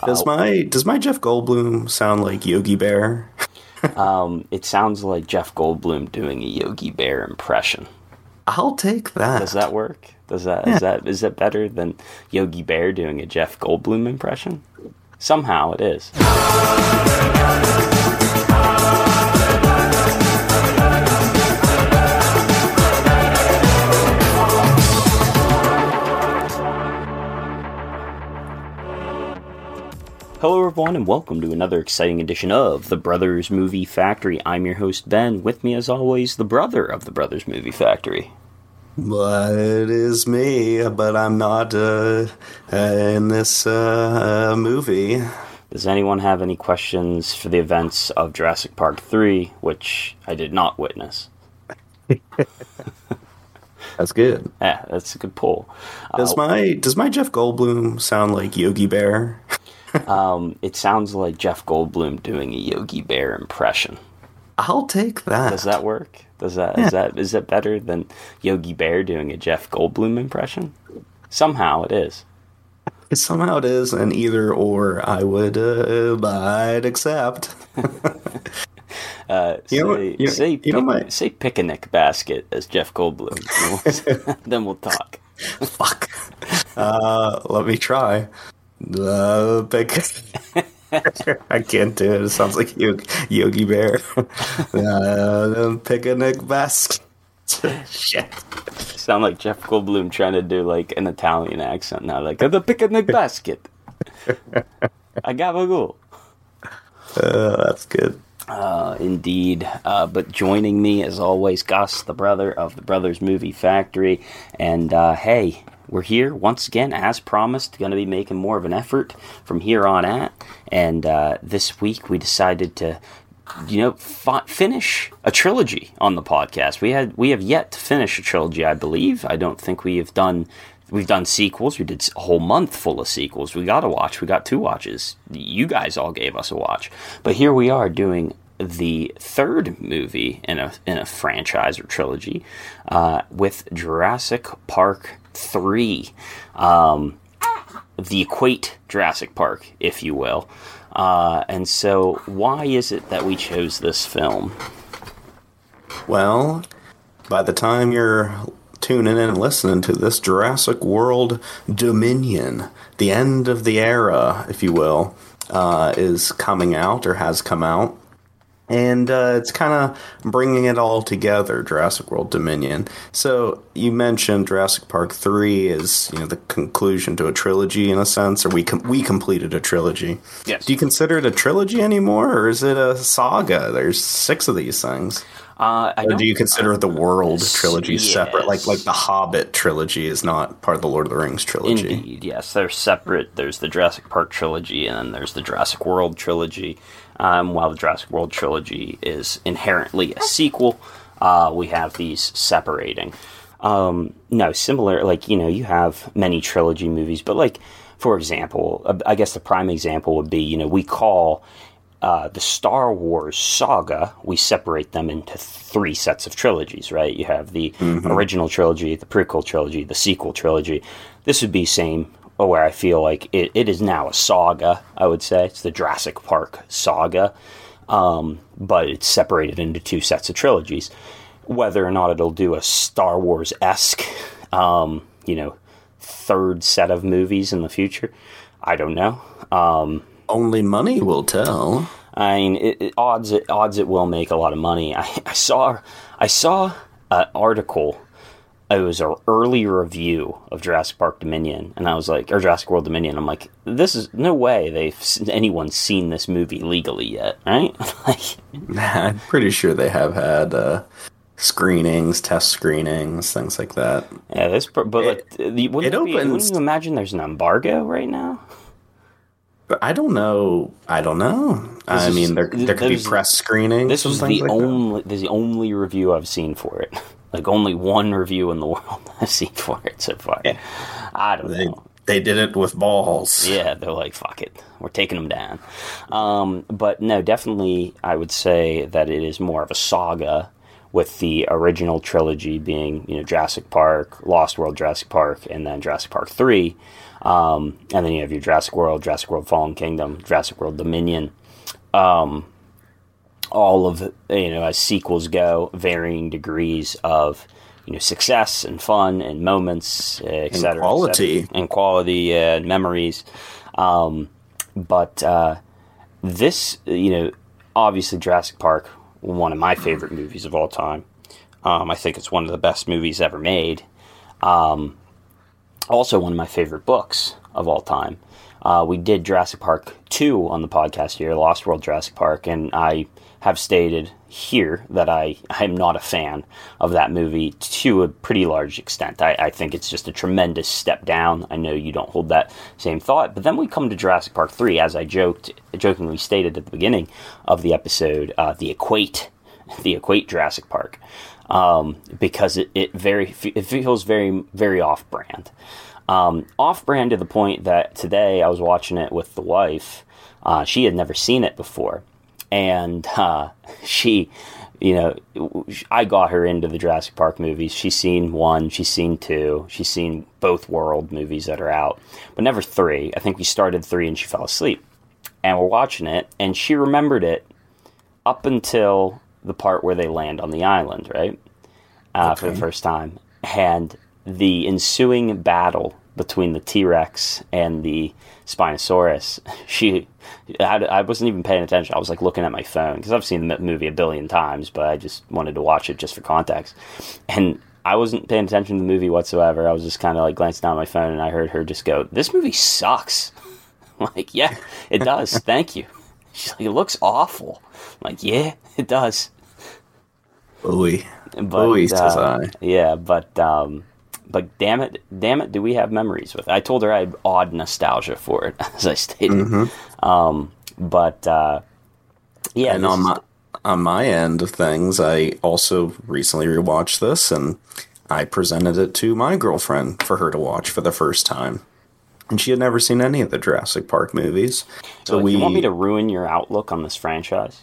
Does my Jeff Goldblum sound like Yogi Bear? It sounds like Jeff Goldblum doing a Yogi Bear impression. I'll take that. Does that work? Is that better than Yogi Bear doing a Jeff Goldblum impression? Somehow it is. Hello everyone and welcome to another exciting edition of The Brothers Movie Factory. I'm your host Ben. With me as always, the brother of The Brothers Movie Factory. Well, it is me, but I'm not in this movie. Does anyone have any questions for the events of Jurassic Park 3, which I did not witness? That's good. Yeah, that's a good poll. Does my Jeff Goldblum sound like Yogi Bear? It sounds like Jeff Goldblum doing a Yogi Bear impression. I'll take that. Does that work? Is that better than Yogi Bear doing a Jeff Goldblum impression? Somehow it is. Somehow it is, and either or I'd accept. Say picnic basket as Jeff Goldblum. Then we'll talk. Fuck. Let me try. I can't do it. It sounds like Yogi Bear. Picnic basket. Shit. Sound like Jeff Goldblum trying to do like an Italian accent now, like the picnic basket. I gabagool. That's good. Indeed. But joining me as always, Gus, the brother of the Brothers Movie Factory, and hey. We're here once again, as promised, going to be making more of an effort from here on out. And this week we decided to, finish a trilogy on the podcast. We have yet to finish a trilogy, I believe. I don't think we've done sequels. We did a whole month full of sequels. We got a watch. We got 2 watches. You guys all gave us a watch. But here we are doing the third movie in a franchise or trilogy with Jurassic Park 3, the Equate Jurassic Park, if you will. And so, why is it that we chose this film? Well, by the time you're tuning in and listening to this, Jurassic World Dominion, the end of the era, if you will, is coming out or has come out. And it's kind of bringing it all together, Jurassic World Dominion. So you mentioned Jurassic Park 3 is, the conclusion to a trilogy in a sense, or we completed a trilogy. Yes. Do you consider it a trilogy anymore, or is it a saga? There's 6 of these things. Or do you consider the World trilogy separate? Like the Hobbit trilogy is not part of the Lord of the Rings trilogy. Indeed, yes. They're separate. There's the Jurassic Park trilogy, and then there's the Jurassic World trilogy. While the Jurassic World trilogy is inherently a sequel, we have these separating. Similar, you have many trilogy movies, but for example, I guess the prime example would be, we call the Star Wars saga, we separate them into 3 sets of trilogies, right? You have the original trilogy, the prequel trilogy, the sequel trilogy. This would be same, where I feel like it is now a saga, I would say. It's the Jurassic Park saga, but it's separated into 2 sets of trilogies. Whether or not it'll do a Star Wars-esque, third set of movies in the future, I don't know. Only money will tell. I mean, odds it will make a lot of money. I saw an article. It was an early review of Jurassic Park Dominion, and I was like, or Jurassic World Dominion. I'm like, this is no way anyone's seen this movie legally yet, right? I'm pretty sure they have had screenings, test screenings, things like that. Yeah, wouldn't you imagine there's an embargo right now? But I don't know. I mean, there could be press screenings. This was the only review I've seen for it. Only one review in the world I've seen for it so far. Yeah. I don't know. They did it with balls. Yeah, they're like, fuck it. We're taking them down. But no, definitely I would say that it is more of a saga, with the original trilogy being, Jurassic Park, Lost World, Jurassic Park, and then Jurassic Park 3. And then you have your Jurassic World Fallen Kingdom, Jurassic World Dominion. All of, as sequels go, varying degrees of, success and fun and moments, etc. And quality. And quality and memories. But this, obviously Jurassic Park, one of my favorite movies of all time. I think it's one of the best movies ever made. Also one of my favorite books of all time. We did Jurassic Park 2 on the podcast here, Lost World Jurassic Park, and I have stated here that I'm not a fan of that movie to a pretty large extent. I think it's just a tremendous step down. I know you don't hold that same thought, but then we come to Jurassic Park 3, as I jokingly stated at the beginning of the episode, the equate Jurassic Park, because it feels very, very off-brand. Off-brand to the point that today I was watching it with the wife. She had never seen it before. And she, I got her into the Jurassic Park movies. She's seen 1, she's seen 2, she's seen both World movies that are out, but never 3. I think we started 3 and she fell asleep. And we're watching it, and she remembered it up until the part where they land on the island, right? For the first time. And the ensuing battle between the T-Rex and the Spinosaurus, I wasn't even paying attention. I was like looking at my phone because I've seen the movie a billion times, but I just wanted to watch it just for context. And I wasn't paying attention to the movie whatsoever. I was just kind of like glancing down at my phone, and I heard her just go, "This movie sucks." I'm like, "Yeah, it does. Thank you." She's like, "It looks awful." I'm like, "Yeah, it does." Ooey. Ooey, says I. Yeah, but damn it, do we have memories with it? I told her I had odd nostalgia for it, as I stated. Mm-hmm. Yeah. And on my end of things, I also recently rewatched this, and I presented it to my girlfriend for her to watch for the first time. And she had never seen any of the Jurassic Park movies. So you want me to ruin your outlook on this franchise?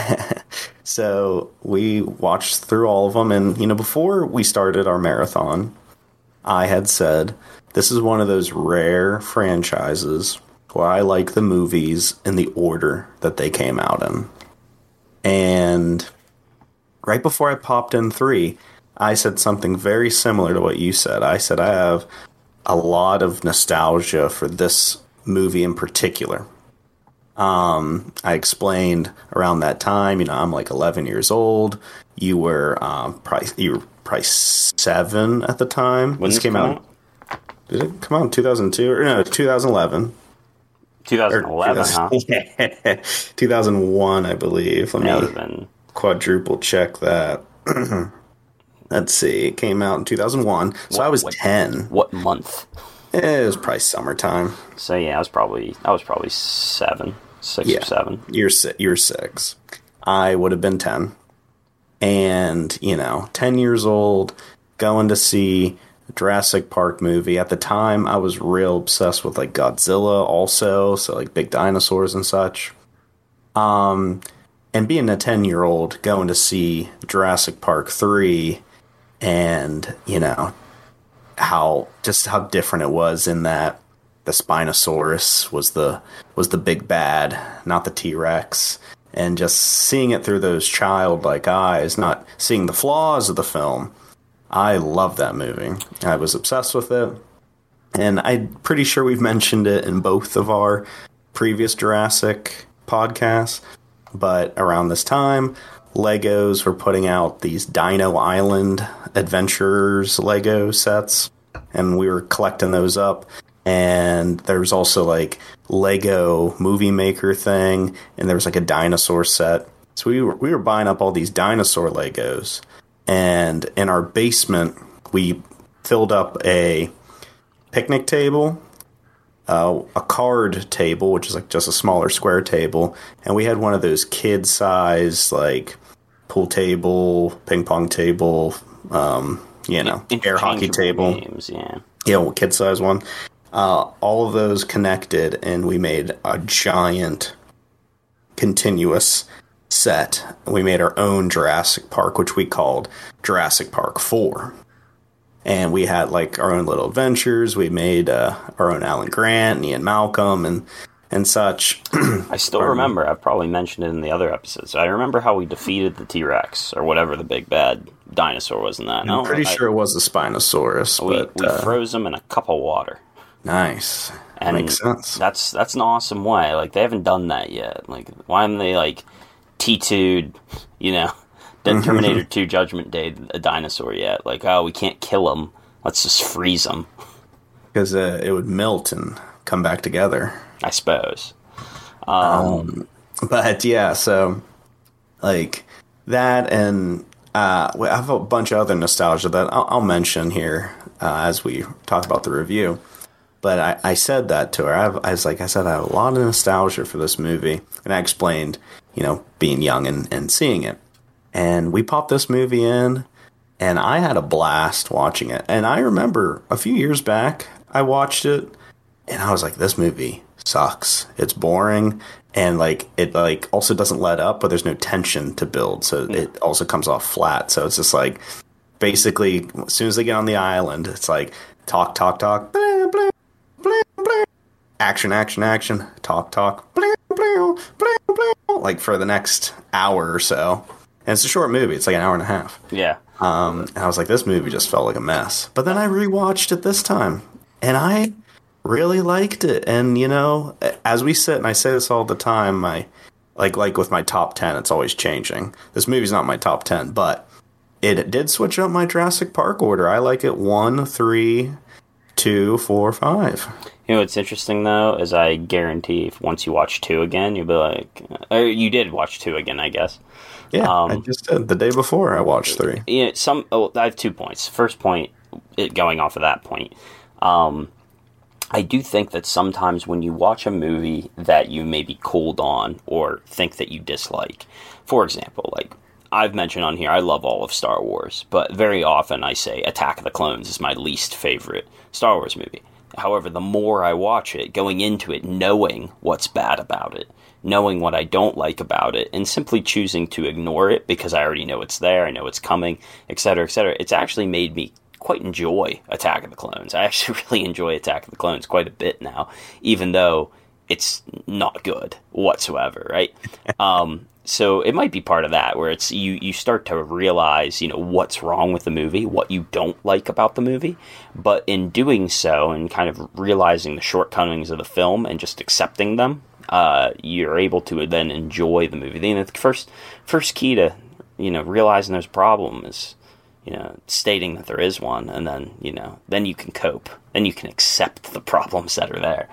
So we watched through all of them, and before we started our marathon, I had said this is one of those rare franchises where I like the movies in the order that they came out in. And right before I popped in 3, I said something very similar to what you said. I said I have a lot of nostalgia for this movie in particular. I explained around that time, I'm like 11 years old. You were probably 7 at the time. When this came out? Did it come out in 2002 or no? 2011. 2011, huh? Yeah, 2001, I believe. Let me quadruple check that. Let's see. It came out in 2001, so I was 10. What month? It was probably summertime. So yeah, I was probably 7, 6 or 7. You're 6. I would have been 10. And, 10 years old, going to see a Jurassic Park movie. At the time, I was real obsessed with, like, Godzilla also, so, like, big dinosaurs and such. And being a 10-year-old, going to see Jurassic Park 3, and, how different it was in that the Spinosaurus was the big bad, not the T-Rex. And just seeing it through those childlike eyes, not seeing the flaws of the film, I love that movie. I was obsessed with it. And I'm pretty sure we've mentioned it in both of our previous Jurassic podcasts. But around this time, Legos were putting out these Dino Island Adventurers Lego sets. And we were collecting those up. And there was also like Lego Movie Maker thing, and there was like a dinosaur set. So we were buying up all these dinosaur Legos, and in our basement we filled up a picnic table, a card table, which is like just a smaller square table, and we had one of those kid-size like pool table, ping pong table, air hockey table. Games, yeah, kid-size one. All of those connected, and we made a giant continuous set, we made our own Jurassic Park, which we called Jurassic Park 4. And we had like our own little adventures. We made our own Alan Grant and Ian Malcolm and such. I still remember. I've probably mentioned it in the other episodes. I remember how we defeated the T-Rex or whatever the big bad dinosaur was in that. I'm pretty sure it was the Spinosaurus. We froze them in a cup of water. Nice. And makes sense. That's an awesome way. Like, they haven't done that yet. Like, why haven't they like T2'd, Terminator 2 Judgment Day a dinosaur yet? Like, oh, we can't kill him. Let's just freeze him. Because it would melt and come back together, I suppose. But yeah, so like that, and I have a bunch of other nostalgia that I'll mention here as we talk about the review. But I said that to her. I said I have a lot of nostalgia for this movie, and I explained, being young and seeing it. And we popped this movie in, and I had a blast watching it. And I remember a few years back, I watched it, and I was like, this movie sucks. It's boring, and it also doesn't let up, but there's no tension to build, so it also comes off flat. So it's just like, basically, as soon as they get on the island, it's like, talk, talk, talk, blah, blah, blah, blah. Action, action, action, talk, talk, blah, blah, blah, blah, like for the next hour or so. And it's a short movie. It's like an hour and a half. Yeah. And I was like, this movie just felt like a mess. But then I rewatched it this time, and I really liked it. And, as we sit, and I say this all the time, like with my top 10, it's always changing. This movie's not my top 10, but it did switch up my Jurassic Park order. I like it 1, 3, 2, 4, 5. What's interesting, though, is I guarantee if once you watch 2 again, you'll be like... Or you did watch 2 again, I guess. Yeah, I just did. The day before I watched 3. Yeah, I have 2 points. First point, going off of that point, I do think that sometimes when you watch a movie that you may be cold on or think that you dislike, for example, like I've mentioned on here, I love all of Star Wars, but very often I say Attack of the Clones is my least favorite Star Wars movie. However, the more I watch it, going into it, knowing what's bad about it, knowing what I don't like about it, and simply choosing to ignore it because I already know it's there, I know it's coming, etc., it's actually made me quite enjoy Attack of the Clones. I actually really enjoy Attack of the Clones quite a bit now, even though it's not good whatsoever, right? So it might be part of that, where it's you start to realize, what's wrong with the movie, what you don't like about the movie, but in doing so and kind of realizing the shortcomings of the film and just accepting them, you're able to then enjoy the movie. The first key to realizing there's a problem is stating that there is one, and then then you can cope, then you can accept the problems that are there.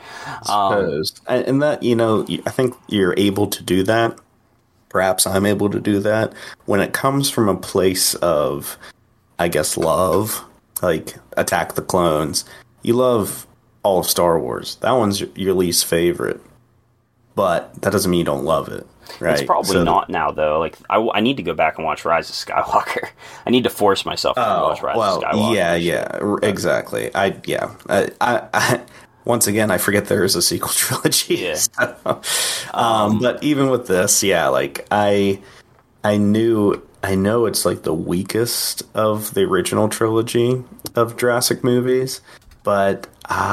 And that I think you're able to do that. Perhaps I'm able to do that when it comes from a place of, I guess, love, like Attack the Clones. You love all of Star Wars. That one's your least favorite, but that doesn't mean you don't love it. Right. It's probably not now, though. Like, I need to go back and watch Rise of Skywalker. I need to force myself to watch Rise of Skywalker. Yeah, exactly. I once again, I forget there is a sequel trilogy. Yeah. So, but even with this, I know it's like the weakest of the original trilogy of Jurassic movies, but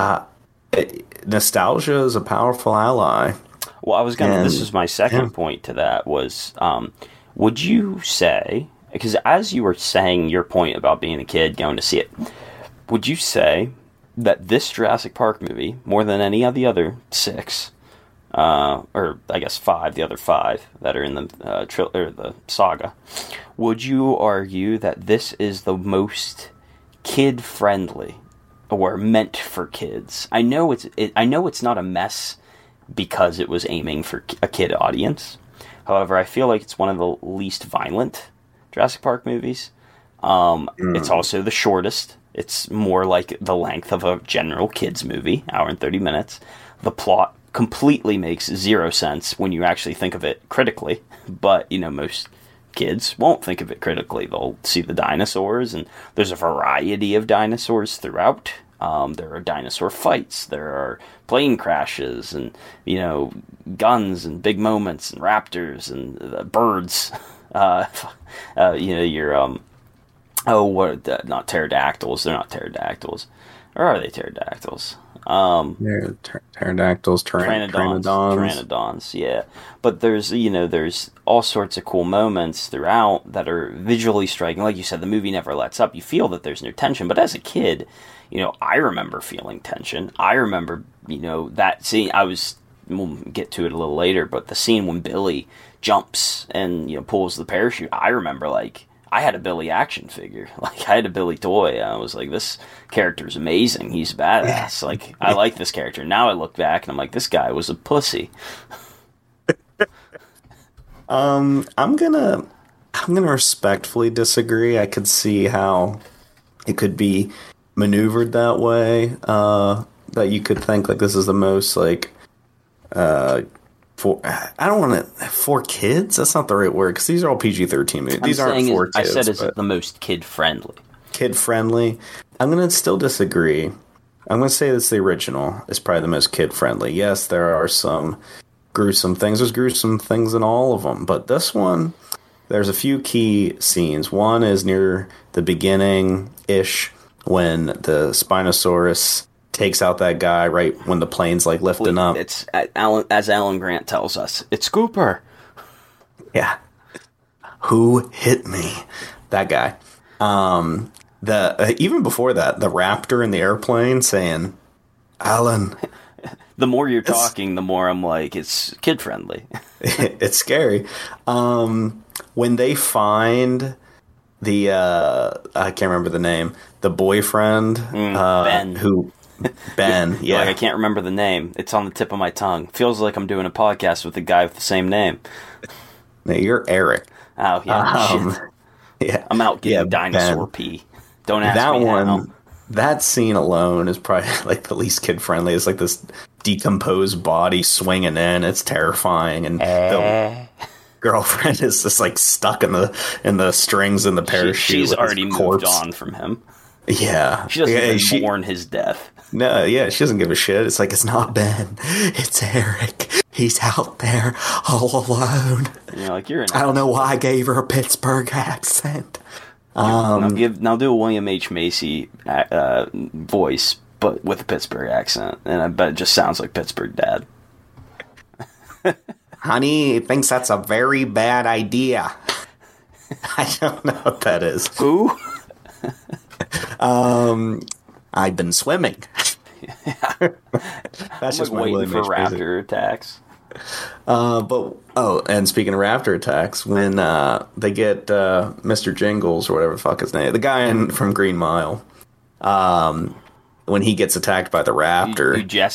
nostalgia is a powerful ally. Well, I was this was my second point to that was, would you say, because as you were saying your point about being a kid going to see it, would you say that this Jurassic Park movie, more than any of the other 6, or I guess 5, the other 5 that are in the the saga, would you argue that this is the most kid-friendly or meant for kids? I know it's not a mess because it was aiming for a kid audience. However, I feel like it's one of the least violent Jurassic Park movies. It's also the shortest. It's more like the length of a general kids movie, hour and 30 minutes. The plot completely makes zero sense when you actually think of it critically, but most kids won't think of it critically. They'll see the dinosaurs, and there's a variety of dinosaurs throughout. There are dinosaur fights. There are plane crashes, and guns and big moments and raptors and birds. Not pterodactyls. They're not pterodactyls. Or are they pterodactyls? They're pterodactyls, Pteranodons, yeah. But there's all sorts of cool moments throughout that are visually striking. Like you said, the movie never lets up. You feel that there's no tension. But as a kid, I remember feeling tension. I remember, that scene. We'll get to it a little later, but the scene when Billy jumps and, pulls the parachute, I remember, I had a Billy action figure. I had a Billy toy. I was like, this character's amazing. He's badass. I like this character. Now I look back and I'm like, this guy was a pussy. I'm gonna respectfully disagree. I could see how it could be maneuvered that way. That you could think this is the most for kids. That's not the right word because these are all PG-13 movies. These aren't for kids. I said it's the most kid friendly. Kid friendly. I'm gonna still disagree. I'm gonna say that's the original. It's probably the most kid friendly. Yes, there are some gruesome things. There's gruesome things in all of them, but this one, there's a few key scenes. One is near the beginning-ish when the Spinosaurus takes out that guy right when the plane's lifting up. It's as Alan Grant tells us, it's Cooper. Yeah. Who hit me? That guy. Even before that, the raptor in the airplane saying, Alan. The more you're talking, the more I'm like, it's kid friendly. It's scary. When they find the I can't remember the name, the boyfriend, Ben. Ben, yeah. I can't remember the name. It's on the tip of my tongue. Feels like I'm doing a podcast with a guy with the same name. No, you're Eric. Oh, yeah. Shit. Yeah. I'm out getting dinosaur pee. Don't ask me how. That scene alone is probably the least kid friendly. It's this decomposed body swinging in. It's terrifying, and the girlfriend is just stuck in the strings in the parachute. She's already moved on from him. Yeah, she doesn't even mourn his death. No, yeah, she doesn't give a shit. It's it's not Ben, it's Eric. He's out there all alone. You're. I don't know why I gave her a Pittsburgh accent. Now do a William H. Macy voice, but with a Pittsburgh accent, and I bet it just sounds like Pittsburgh Dad. Honey thinks that's a very bad idea. I don't know what that is. Who? I've been swimming. That's just waiting for raptor attacks. And speaking of raptor attacks, when they get Mr. Jingles or whatever the fuck his name, the guy from Green Mile, when he gets attacked by the raptor,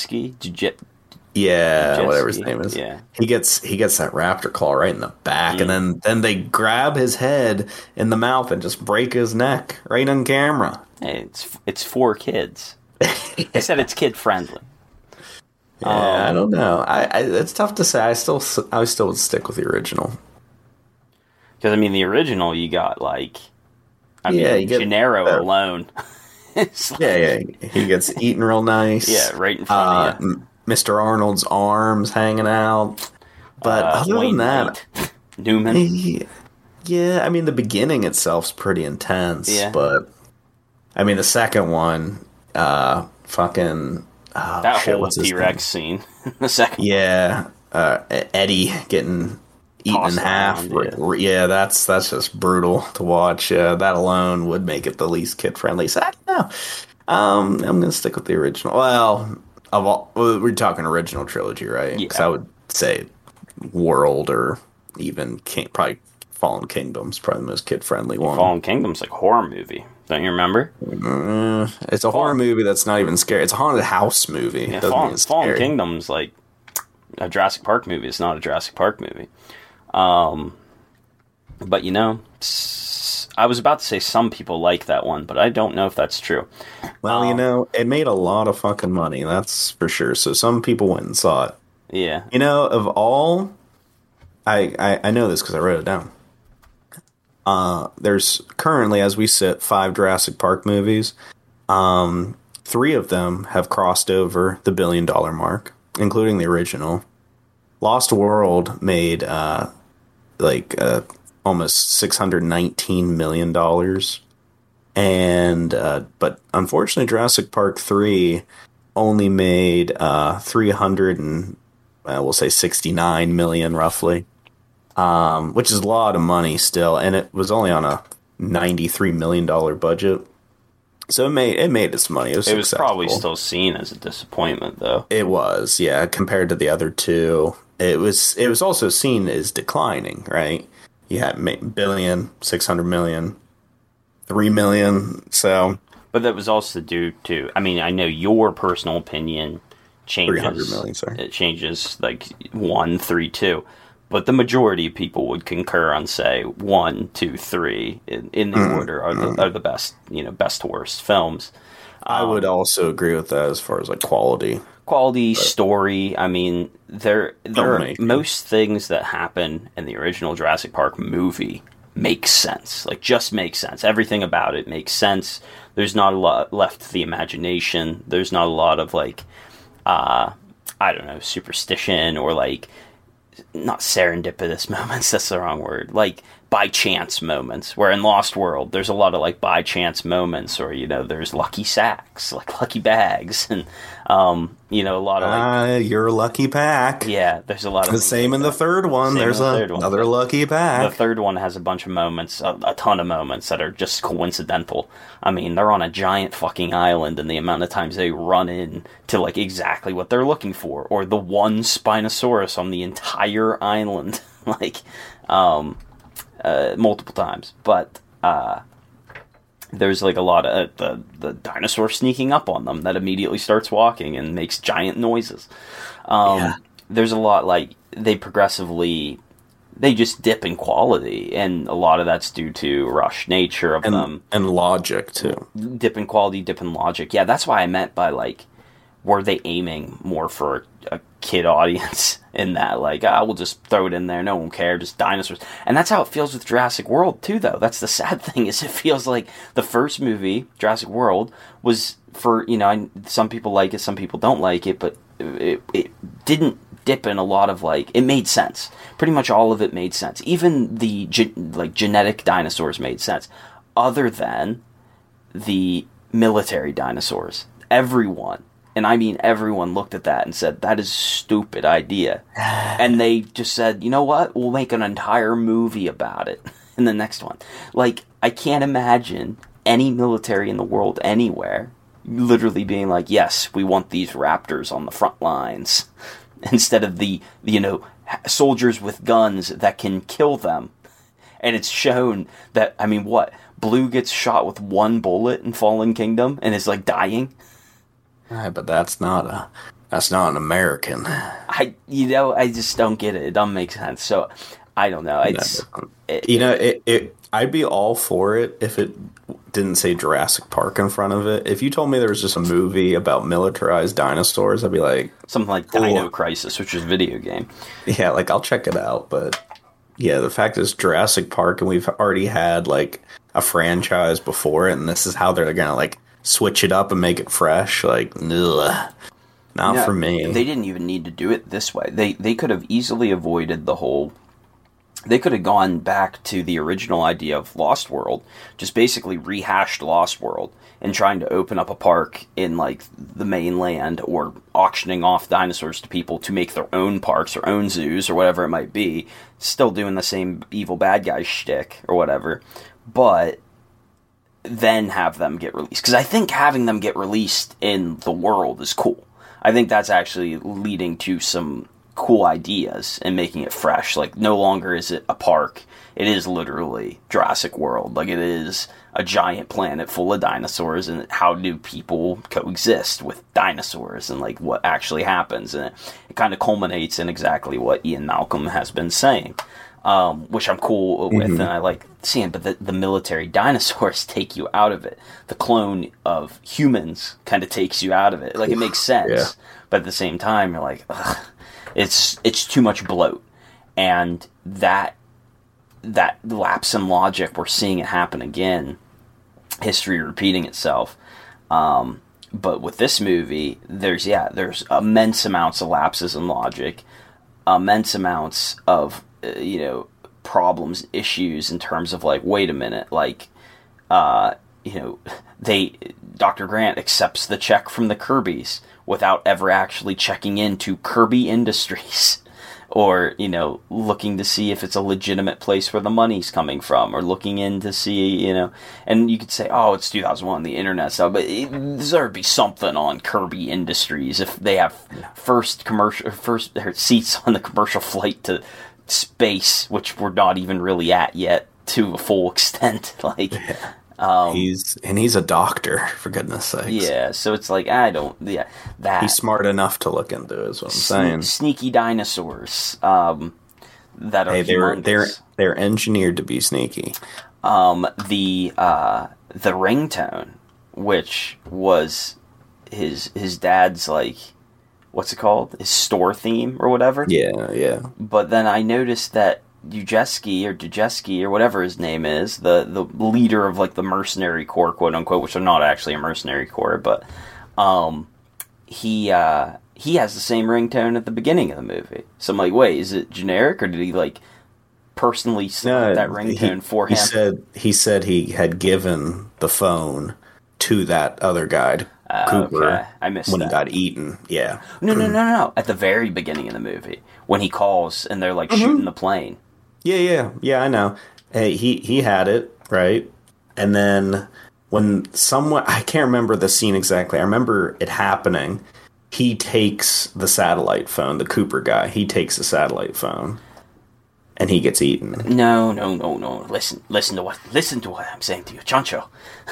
whatever his name is, he gets that raptor claw right in the back, and then they grab his head in the mouth and just break his neck right on camera. Hey, it's for kids. I said it's kid friendly. Yeah, I don't know. It's tough to say. I still would stick with the original. Because the original you got Gennaro alone. He gets eaten real nice. Yeah, right in front of you. Mr. Arnold's arms hanging out. But other than that, Newman. The beginning itself's pretty intense. Yeah. But the second one, fucking. Oh, that whole T-Rex scene. The second. Yeah, Eddie getting eaten in half. Yeah, that's just brutal to watch. That alone would make it the least kid friendly. So I don't know. I'm gonna stick with the original. Well, we're talking original trilogy, right? Because I would say World or even probably Fallen Kingdom's probably the most kid friendly one. Fallen Kingdom's a horror movie. Don't you remember? It's a horror movie that's not even scary. It's a haunted house movie. Yeah, Fallen Kingdom's a Jurassic Park movie. It's not a Jurassic Park movie. But I was about to say some people like that one, but I don't know if that's true. Well, it made a lot of fucking money. That's for sure. So some people went and saw it. Yeah. Of all, I know this because I wrote it down. There's currently, as we sit, 5 Jurassic Park movies. 3 of them have crossed over the $1 billion mark, including the original. Lost World made almost $619 million. And but unfortunately, Jurassic Park 3 only made 300 and we'll say 69 million roughly, which is a lot of money still, and it was only on a $93 million budget. So it made its money. It was probably still seen as a disappointment, though. It was, yeah, compared to the other two. It was also seen as declining, right? You had billion, 600 million, 3 million, so... But that was also due to... I mean, I know your personal opinion changes. 300 million, sorry. It changes, 1, 3, 2. But the majority of people would concur on, say, 1, 2, 3 in the order are the best, best to worst films. I would also agree with that as far as quality. Quality, story. I mean, there are most things that happen in the original Jurassic Park movie makes sense. Just makes sense. Everything about it makes sense. There's not a lot left to the imagination. There's not a lot of I don't know, superstition or not serendipitous moments, that's the wrong word, by chance moments, where in Lost World there's a lot of by chance moments, or there's lucky sacks, lucky bags, and a lot of your lucky pack. Yeah, there's a lot of the same in the third one. There's another lucky pack. The third one has a bunch of moments, a ton of moments that are just coincidental. I mean, they're on a giant fucking island, and the amount of times they run in to exactly what they're looking for, or the one Spinosaurus on the entire island, multiple times. But there's a lot of the dinosaur sneaking up on them that immediately starts walking and makes giant noises. There's a lot they just dip in quality, and a lot of that's due to rush nature of them. And logic, too. Dip in quality, dip in logic. Yeah, that's why I meant by, were they aiming more for a kid audience in that? We'll just throw it in there, no one cares, just dinosaurs. And that's how it feels with Jurassic World, too, though. That's the sad thing, is it feels like the first movie, Jurassic World, was for, some people like it, some people don't like it, but it didn't dip in a lot of it made sense. Pretty much all of it made sense. Even the genetic dinosaurs made sense, other than the military dinosaurs. Everyone, and I mean everyone, looked at that and said, that is a stupid idea. And they just said, you know what, we'll make an entire movie about it in the next one. I can't imagine any military in the world anywhere literally being yes, we want these raptors on the front lines, instead of the soldiers with guns that can kill them. And it's shown that, I mean, Blue gets shot with one bullet in Fallen Kingdom and is dying. Right, but that's not an American. I just don't get it. It doesn't make sense. So I don't know. I'd be all for it if it didn't say Jurassic Park in front of it. If you told me there was just a movie about militarized dinosaurs, I'd be like... Something like cool. Dino Crisis, which is a video game. Yeah, I'll check it out, but... Yeah, the fact is Jurassic Park, and we've already had, a franchise before it, and this is how they're gonna, switch it up and make it fresh. Ugh. Not for me. They didn't even need to do it this way. They could have easily avoided the whole... They could have gone back to the original idea of Lost World, just basically rehashed Lost World, and trying to open up a park in, the mainland, or auctioning off dinosaurs to people to make their own parks, or own zoos, or whatever it might be, still doing the same evil bad guy shtick, or whatever, but then have them get released. Because I think having them get released in the world is cool. I think that's actually leading to some cool ideas and making it fresh. No longer is it a park, it is literally Jurassic World. It is a giant planet full of dinosaurs, and how do people coexist with dinosaurs, and what actually happens. And it kind of culminates in exactly what Ian Malcolm has been saying, which I'm cool with, and I like seeing. But the military dinosaurs take you out of it. The clone of humans kind of takes you out of it. It makes sense, yeah. But at the same time, you're like, ugh. It's too much bloat, and that lapse in logic, we're seeing it happen again. History repeating itself. But with this movie, there's immense amounts of lapses in logic, immense amounts of problems, issues in terms of like, wait a minute, like, Dr. Grant accepts the check from the Kirbys without ever actually checking into Kirby Industries. Or, looking to see if it's a legitimate place where the money's coming from, or looking in to see, and you could say, oh, it's 2001, the internet stuff, but there'd be something on Kirby Industries if they have first seats on the commercial flight to space, which we're not even really at yet to a full extent. Like, he's a doctor, for goodness sakes. Yeah, so it's like, that he's smart enough to look into it, is what I'm saying. Sneaky dinosaurs that are they're engineered to be sneaky. The ringtone, which was his dad's, like, what's it called? His store theme or whatever. Yeah. But then I noticed that Dujeski or whatever his name is, the leader of like the mercenary corps, quote unquote, which are not actually a mercenary corps, but he has the same ringtone at the beginning of the movie. So I'm like, wait, is it generic, or did he like personally select that ringtone for him? He said he had given the phone to that other guy, Cooper. Okay. I missed when that. he got eaten. Yeah. No. At the very beginning of the movie, when he calls and they're like shooting the plane. Yeah, I know. Hey, he had it, right? And then when someone, I can't remember the scene exactly, I remember it happening, he takes the satellite phone, the Cooper guy, he takes the satellite phone, and he gets eaten. No. Listen to what I'm saying to you, Chancho.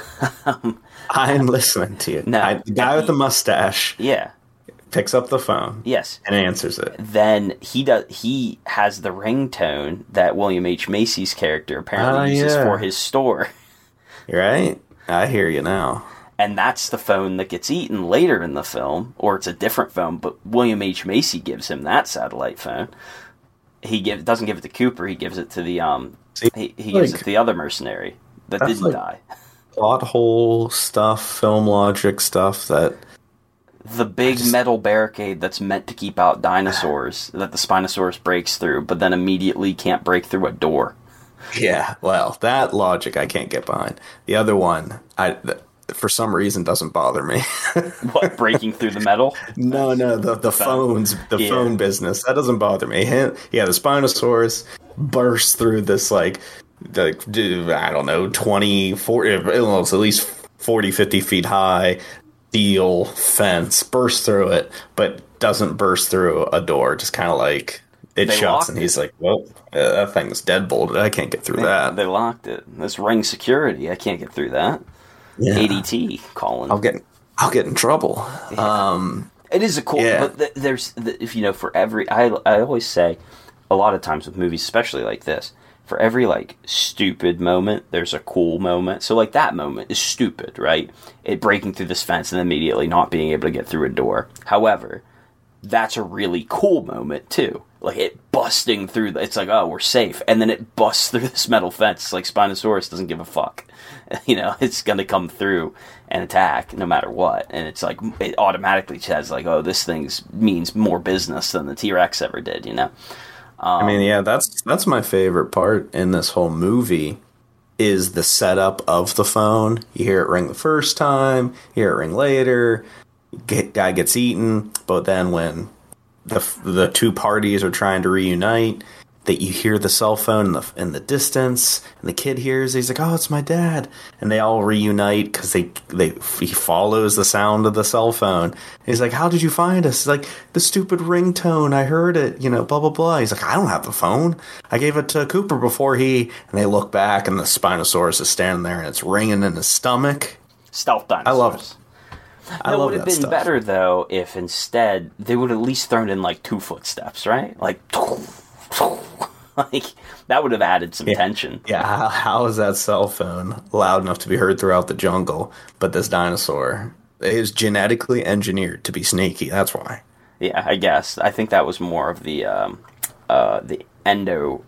I'm listening to you. No. The guy with the mustache. Yeah. Picks up the phone. Yes. And answers it. Then he has the ringtone that William H. Macy's character apparently uses for his store. Right? I hear you now. And that's the phone that gets eaten later in the film, or it's a different phone, but William H. Macy gives him that satellite phone. He doesn't give it to Cooper, he gives it to the he gives it to the other mercenary that didn't die. Plot hole stuff, film logic stuff that the big metal barricade that's meant to keep out dinosaurs that the Spinosaurus breaks through, but then immediately can't break through a door. Yeah, well, that logic I can't get behind. The other one, for some reason, doesn't bother me. What, breaking through the metal? No, the phones, phone business, that doesn't bother me. The Spinosaurus bursts through this, like I don't know, 20, 40, it's at least 40, 50 feet high steel fence, bursts through it, but doesn't burst through a door. Just kind of like it shuts, and he's like, "Well, that thing's deadbolted. I can't get through that." They locked it. This ring security, I can't get through that. Yeah. ADT calling. I'll get in trouble. Yeah. It is a cool. Yeah. But for every, I always say, a lot of times with movies, especially like this, for every, like, stupid moment, there's a cool moment. So, like, that moment is stupid, right? It breaking through this fence and immediately not being able to get through a door. However, that's a really cool moment, too. Like, it busting through, it's like, oh, we're safe. And then it busts through this metal fence. Like, Spinosaurus doesn't give a fuck. It's going to come through and attack no matter what. And it's like, it automatically says, like, oh, this thing means more business than the T-Rex ever did, that's my favorite part in this whole movie is the setup of the phone. You hear it ring the first time, you hear it ring later, guy gets eaten, but then when the two parties are trying to reunite, that you hear the cell phone in the distance, and the kid hears, he's like, "Oh, it's my dad," and they all reunite because he follows the sound of the cell phone. And he's like, "How did you find us?" He's like, "The stupid ringtone, I heard it, blah blah blah." He's like, "I don't have the phone. I gave it to Cooper before he." And they look back, and the Spinosaurus is standing there, and it's ringing in his stomach. Stealth dinosaurs. I love it. It would have been better though if instead they would have at least thrown in like 2 footsteps, right? Like. Like, that would have added some tension. Yeah, how is that cell phone loud enough to be heard throughout the jungle, but this dinosaur is genetically engineered to be sneaky? That's why. Yeah, I guess. I think that was more of the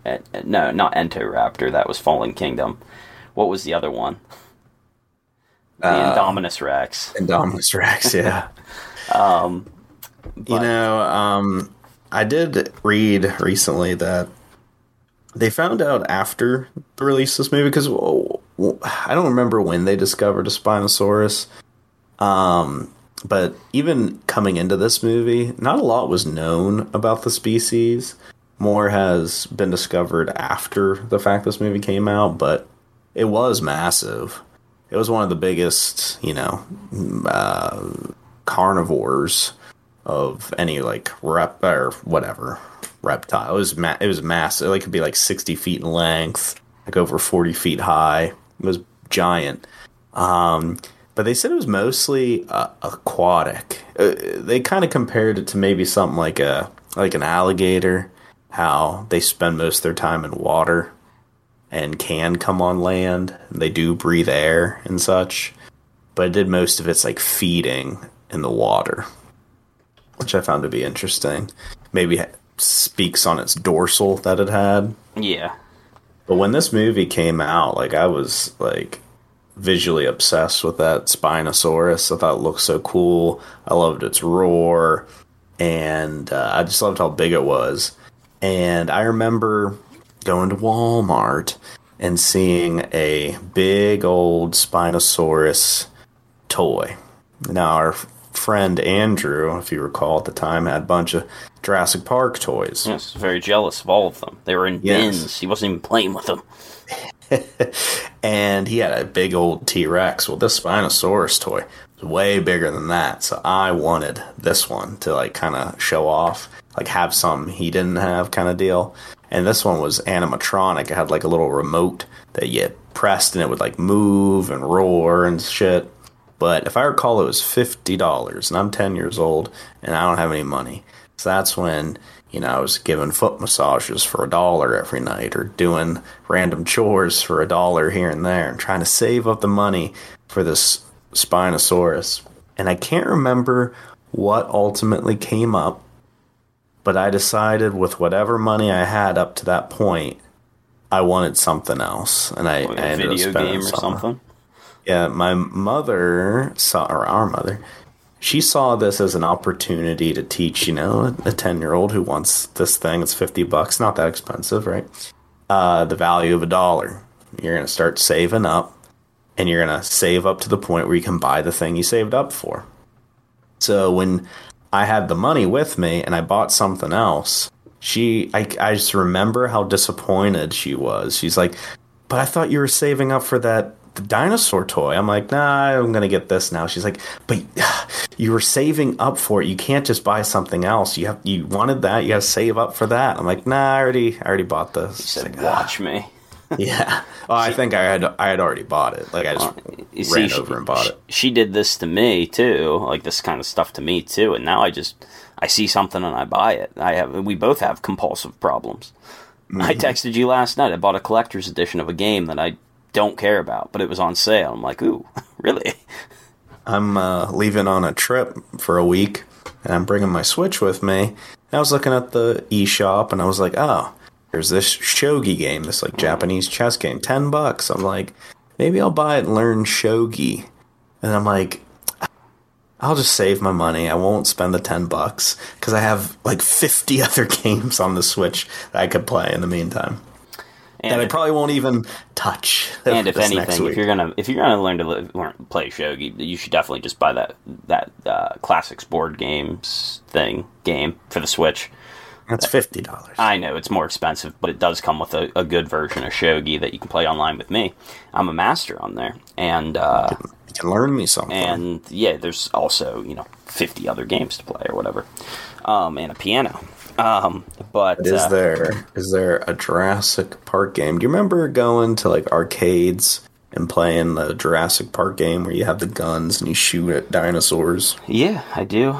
Entoraptor. That was Fallen Kingdom. What was the other one? The Indominus Rex. Indominus Rex, yeah. But, I did read recently that they found out after the release of this movie, because I don't remember when they discovered a Spinosaurus. But even coming into this movie, not a lot was known about the species. More has been discovered after the fact this movie came out, but it was massive. It was one of the biggest, carnivores of any reptile. It was massive. It could be 60 feet in length, over 40 feet high. It was giant. But they said it was mostly aquatic. They kind of compared it to maybe something like an alligator, how they spend most of their time in water and can come on land. They do breathe air and such, but it did most of its feeding in the water, which I found to be interesting. Maybe speaks on its dorsal that it had. Yeah. But when this movie came out, I was visually obsessed with that Spinosaurus. I thought it looked so cool. I loved its roar, and I just loved how big it was. And I remember going to Walmart and seeing a big old Spinosaurus toy. Now, our friend Andrew, if you recall at the time, had a bunch of Jurassic Park toys. Yes, very jealous of all of them. They were in bins. He wasn't even playing with them. And he had a big old T-Rex. Well, this Spinosaurus toy was way bigger than that, so I wanted this one to kind of show off, have something he didn't have kind of deal. And this one was animatronic. It had a little remote that you pressed and it would move and roar and shit. But if I recall, it was $50, and I'm 10 years old and I don't have any money. So that's when I was giving foot massages for $1 every night, or doing random chores for $1 here and there, and trying to save up the money for this Spinosaurus. And I can't remember what ultimately came up, but I decided with whatever money I had up to that point, I wanted something else, and I ended up spending video game or something. Yeah, my mother our mother. She saw this as an opportunity to teach, a 10-year-old who wants this thing. It's $50, not that expensive, right? The value of $1. You're going to start saving up, and you're going to save up to the point where you can buy the thing you saved up for. So when I had the money with me and I bought something else, I just remember how disappointed she was. She's like, "But I thought you were saving up for the dinosaur toy." I'm like, "Nah, I'm gonna get this now." She's like, "But you were saving up for it. You can't just buy something else. You wanted that. You gotta save up for that." I'm like, "Nah, I already bought this." She said, "Watch me." Yeah. Well, I think I had already bought it. I just ran over and bought it. She did this to me too, this kind of stuff to me too, and now I see something and I buy it. We both have compulsive problems. Mm-hmm. I texted you last night. I bought a collector's edition of a game that I don't care about, but it was on sale. I'm like, ooh, really? I'm leaving on a trip for a week, and I'm bringing my Switch with me. And I was looking at the eShop, and I was like, oh, there's this shogi game, this Japanese chess game, $10. I'm like, maybe I'll buy it and learn shogi. And I'm like, I'll just save my money. I won't spend the $10 because I have 50 other games on the Switch that I could play in the meantime. And I probably won't even touch. And if anything, if you're gonna learn to play shogi, you should definitely just buy that classics board games game for the Switch. That's $50. I know it's more expensive, but it does come with a good version of shogi that you can play online with me. I'm a master on there, and you can learn me something. And yeah, there's also 50 other games to play or whatever, and a piano. But is there a Jurassic Park game? Do you remember going to arcades and playing the Jurassic Park game where you have the guns and you shoot at dinosaurs? Yeah, I do.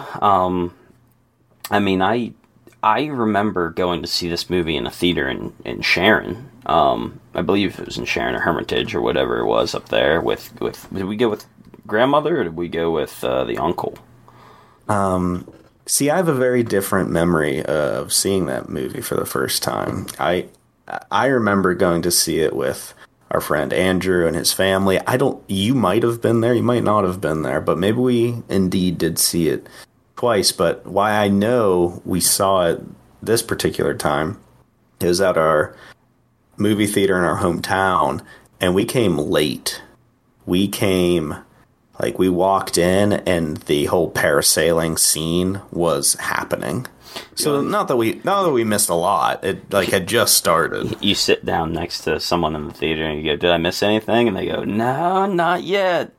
I remember going to see this movie in a theater in Sharon. I believe it was in Sharon or Hermitage or whatever it was up there. Did we go with grandmother or did we go with the uncle? See, I have a very different memory of seeing that movie for the first time. I remember going to see it with our friend Andrew and his family. You might have been there, you might not have been there, but maybe we indeed did see it twice. But why I know we saw it this particular time is at our movie theater in our hometown, and we came late. We walked in and the whole parasailing scene was happening. So not that we missed a lot. It had just started. You sit down next to someone in the theater and you go, "Did I miss anything?" And they go, "No, not yet."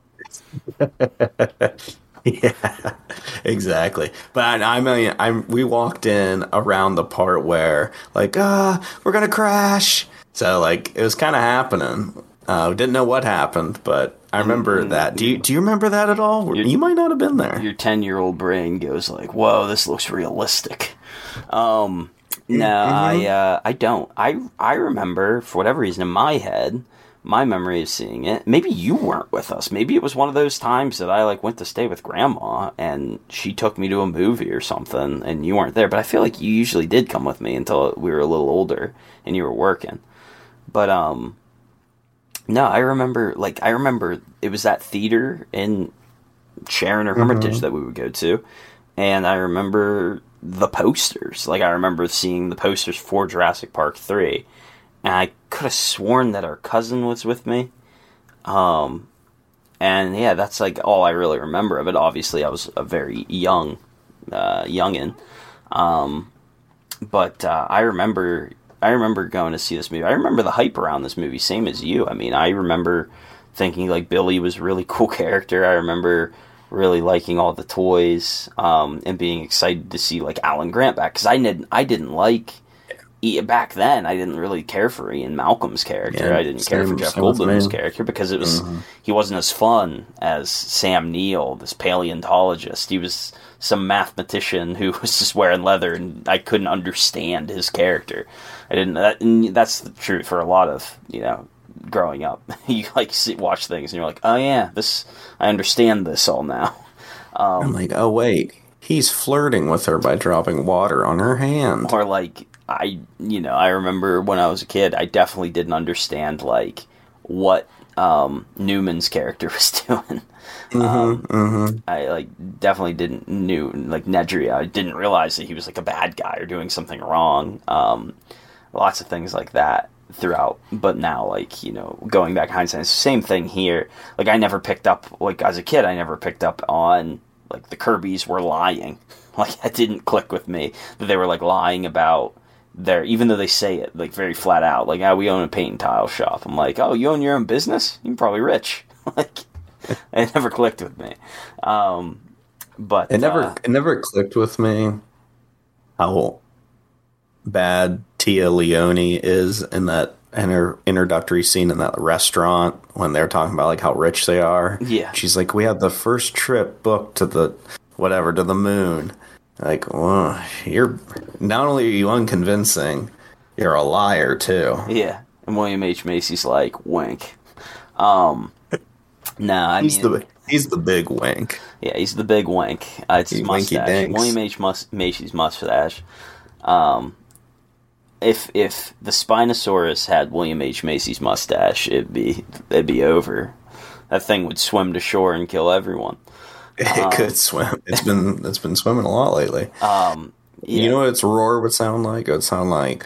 Yeah, exactly. But I mean, we walked in around the part where we're gonna crash. So it was kind of happening. We didn't know what happened, but I remember that. Do you remember that at all? You might not have been there. Your 10-year-old brain goes like, "Whoa, this looks realistic." No, I don't. I remember, for whatever reason, in my head, my memory of seeing it. Maybe you weren't with us. Maybe it was one of those times that I went to stay with Grandma and she took me to a movie or something, and you weren't there. But I feel like you usually did come with me until we were a little older and you were working. But no, I remember it was that theater in Sharon or Hermitage that we would go to, and I remember the posters. I remember seeing the posters for Jurassic Park 3, and I could have sworn that our cousin was with me. And yeah, that's all I really remember of it. Obviously, I was a very youngin'. But I remember going to see this movie. I remember the hype around this movie, same as you. I mean, I remember thinking Billy was a really cool character. I remember really liking all the toys, and being excited to see Alan Grant back, because I didn't like back then. I didn't really care for Ian Malcolm's character. Yeah, I didn't care for Jeff Goldblum's character because it was he wasn't as fun as Sam Neill, this paleontologist. He was some mathematician who was just wearing leather, and I couldn't understand his character. And that's the truth for a lot of growing up. You watch things and you're like, oh yeah, I understand this all now. I'm oh wait, he's flirting with her by dropping water on her hand. Or I remember when I was a kid, I definitely didn't understand what Newman's character was doing. I definitely didn't knew Nedry. I didn't realize that he was a bad guy or doing something wrong. Lots of things like that throughout. But now, going back in hindsight, it's the same thing here. I never picked up, as a kid, I never picked up on the Kirbys were lying. That didn't click with me that they were lying about even though they say it very flat out, we own a paint and tile shop. I'm oh, you own your own business? You're probably rich. It never clicked with me. But it never clicked with me how bad Tia Leone is in that introductory scene in that restaurant when they're talking about how rich they are. Yeah, she's we had the first trip booked to the moon. Well, you're not only are you unconvincing, you're a liar too. Yeah, and William H. Macy's wink. No, he's the big wink. Yeah, he's the big wink. It's his mustache. William H. Macy's mustache. If the Spinosaurus had William H. Macy's mustache, it'd be over. That thing would swim to shore and kill everyone. It could swim. It's been swimming a lot lately. Yeah. You know what its roar would sound like? It would sound like.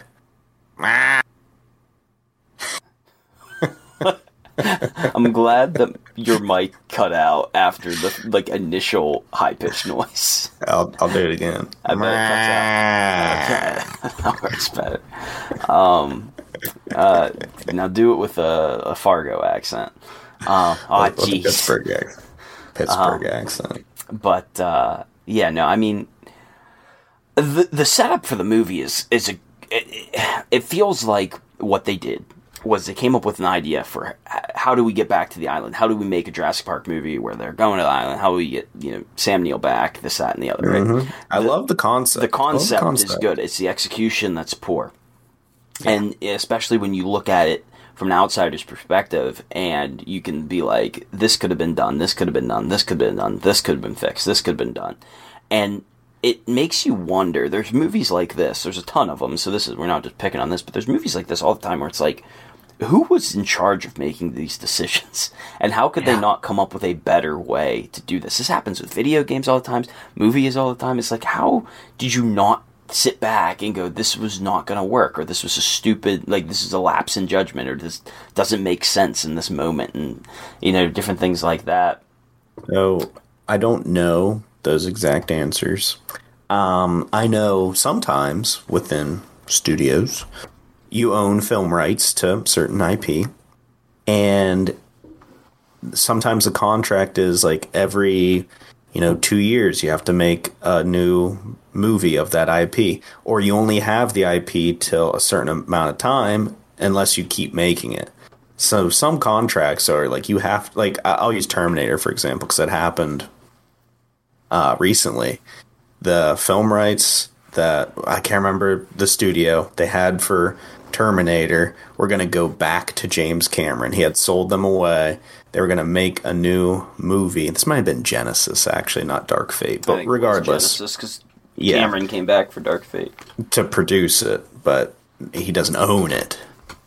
I'm glad that your mic cut out after the initial high pitched noise. I'll do it again. I bet it cuts out. Okay, that works better. Now do it with a Fargo accent. Jeez. Pittsburgh accent. But yeah, no, I mean the setup for the movie it feels like what they did was they came up with an idea for how do we get back to the island? How do we make a Jurassic Park movie where they're going to the island? How do we get Sam Neill back? This, that, and the other. Right? I love the concept. The concept is good. It's the execution that's poor, and especially when you look at it from an outsider's perspective, and you can be this could have been done. This could have been done. This could have been done. This could have been fixed. This could have been done, and it makes you wonder. There's movies like this. There's a ton of them. So we're not just picking on this, but there's movies like this all the time where it's who was in charge of making these decisions? And how could they not come up with a better way to do this? This happens with video games all the time, movies all the time. It's like, how did you not sit back and go, this was not going to work, or this was a stupid, like, this is a lapse in judgment, or this doesn't make sense in this moment, and, you know, different things like that. So, I don't know those exact answers. I know sometimes within studios, you own film rights to certain IP, and sometimes the contract is like every, 2 years you have to make a new movie of that IP, or you only have the IP till a certain amount of time unless you keep making it. So some contracts are like you have, like, I'll use Terminator for example because it happened recently. The film rights that I can't remember the studio they had for Terminator were going to go back to James Cameron. He had sold them away. They were going to make a new movie. This might have been Genesis, actually, not Dark Fate. But regardless, Genesis, because Cameron came back for Dark Fate to produce it, but he doesn't own it.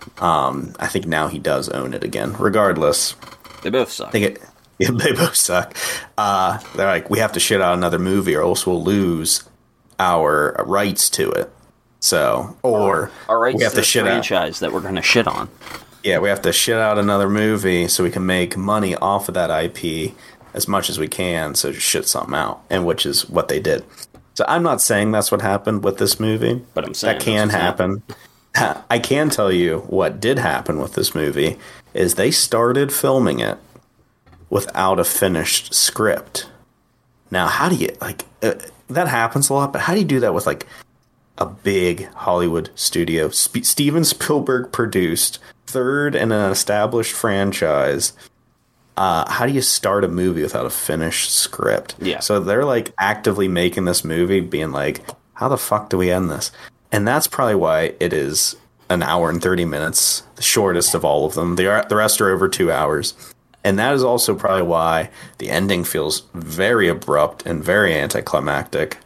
I think now he does own it again. Regardless, they both suck. They both suck. They're like, we have to shit out another movie, or else we'll lose our rights to it. So, or our rights we have to shit franchise that we're going to shit on. Yeah, we have to shit out another movie so we can make money off of that IP as much as we can. So just shit something out, and which is what they did. So I'm not saying that's what happened with this movie, but I'm saying that can happen. I can tell you what did happen with this movie is they started filming it without a finished script. Now, how do you, like, that happens a lot, but how do you do that with, like, a big Hollywood studio? Steven Spielberg produced, third in an established franchise. How do you start a movie without a finished script? Yeah. So they're, like, actively making this movie, being like, how the fuck do we end this? And that's probably why it is an hour and 30 minutes, the shortest of all of them. The rest are over 2 hours. And that is also probably why the ending feels very abrupt and very anticlimactic.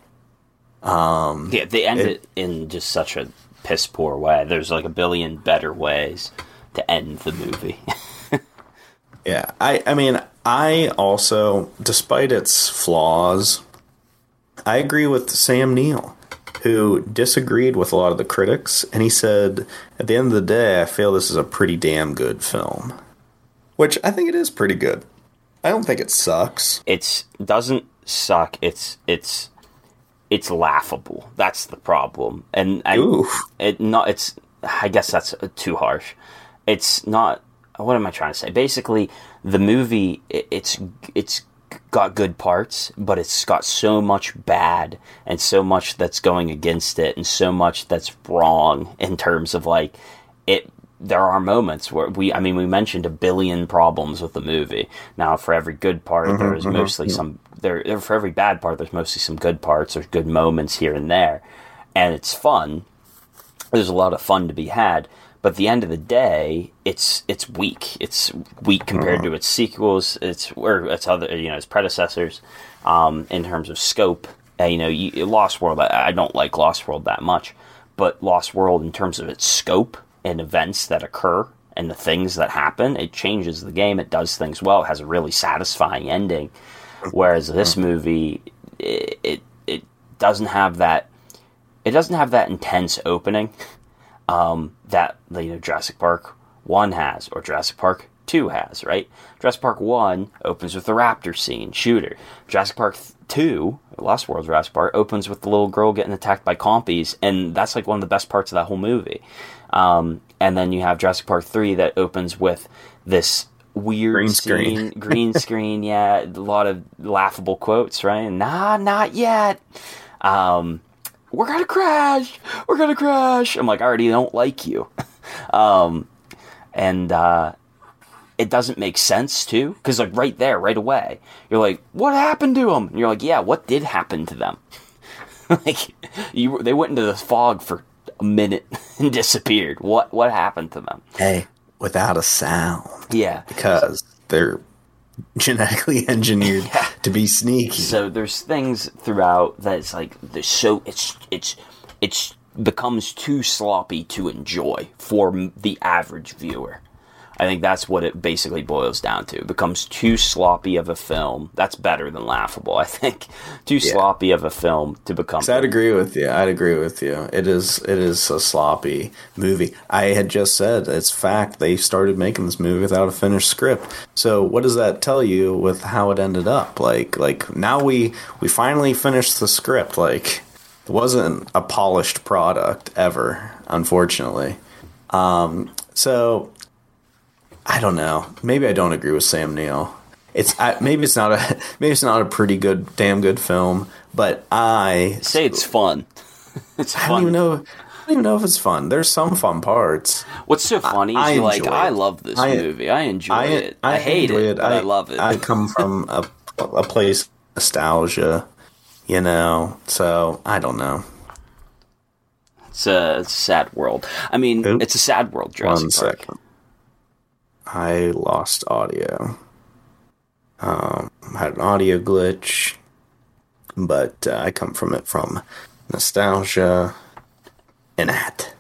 Yeah, they end it in just such a piss poor way. There's like a billion better ways to end the movie. Yeah, I mean, I also, despite its flaws, I agree with Sam Neill, who disagreed with a lot of the critics, and he said, at the end of the day, I feel this is a pretty damn good film. Which I think it is pretty good. I don't think it sucks. It doesn't suck. It's laughable. That's the problem. And it's I guess that's too harsh. It's not. What am I trying to say? Basically, the movie it's got good parts, but it's got so much bad and so much that's going against it, and so much that's wrong in terms of like it. There are moments where we mentioned a billion problems with the movie. Now, for every good part, there is mostly some. For every bad part, there's mostly some good parts. There's good moments here and there, and it's fun. There's a lot of fun to be had. But at the end of the day, it's weak. It's weak compared to its sequels. Its other, its predecessors, in terms of scope. Lost World. I don't like Lost World that much, but Lost World, in terms of its scope and events that occur and the things that happen, it changes the game. It does things well. It has a really satisfying ending. Whereas this movie, it doesn't have that. It doesn't have that intense opening that Jurassic Park 1 has, or Jurassic Park 2 has, right? Jurassic Park 1 opens with the raptor scene, shooter. Jurassic Park 2, Lost World Jurassic Park, opens with the little girl getting attacked by compies, and that's like one of the best parts of that whole movie. And then you have Jurassic Park 3 that opens with this weird green screen, yeah, a lot of laughable quotes, right? Nah, not yet. We're gonna crash. I'm like, I already don't like you. And it doesn't make sense too, because like right there, right away, you're like, what happened to them? And you're like, yeah, what did happen to them? Like, they went into the fog for a minute and disappeared. What happened to them? Hey, without a sound. Yeah, because they're genetically engineered to be sneaky. So there's things throughout that it's like it's becomes too sloppy to enjoy for the average viewer. I think that's what it basically boils down to. It becomes too sloppy of a film. That's better than laughable, I think. Too sloppy of a film to become... I'd agree with you. It is a sloppy movie. I had just said, it's fact, they started making this movie without a finished script. So what does that tell you with how it ended up? Like now we finally finished the script. Like, it wasn't a polished product ever, unfortunately. So... I don't know. Maybe I don't agree with Sam Neill. Maybe it's not a pretty good, damn good film. But I say it's fun. It's fun. I don't even know if it's fun. There's some fun parts. What's so funny is I love this movie. I enjoy it. I hate it, but I love it. I come from a place of nostalgia, So I don't know. It's a sad world. I mean, it's a sad world. Jurassic Park. 1 second. I lost audio. Had an audio glitch, but I come from nostalgia. Enact.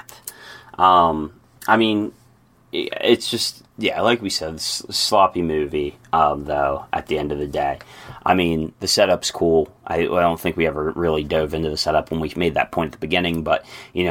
I mean, it's just, like we said, it's a sloppy movie, though, at the end of the day. I mean, the setup's cool. I don't think we ever really dove into the setup when we made that point at the beginning, but,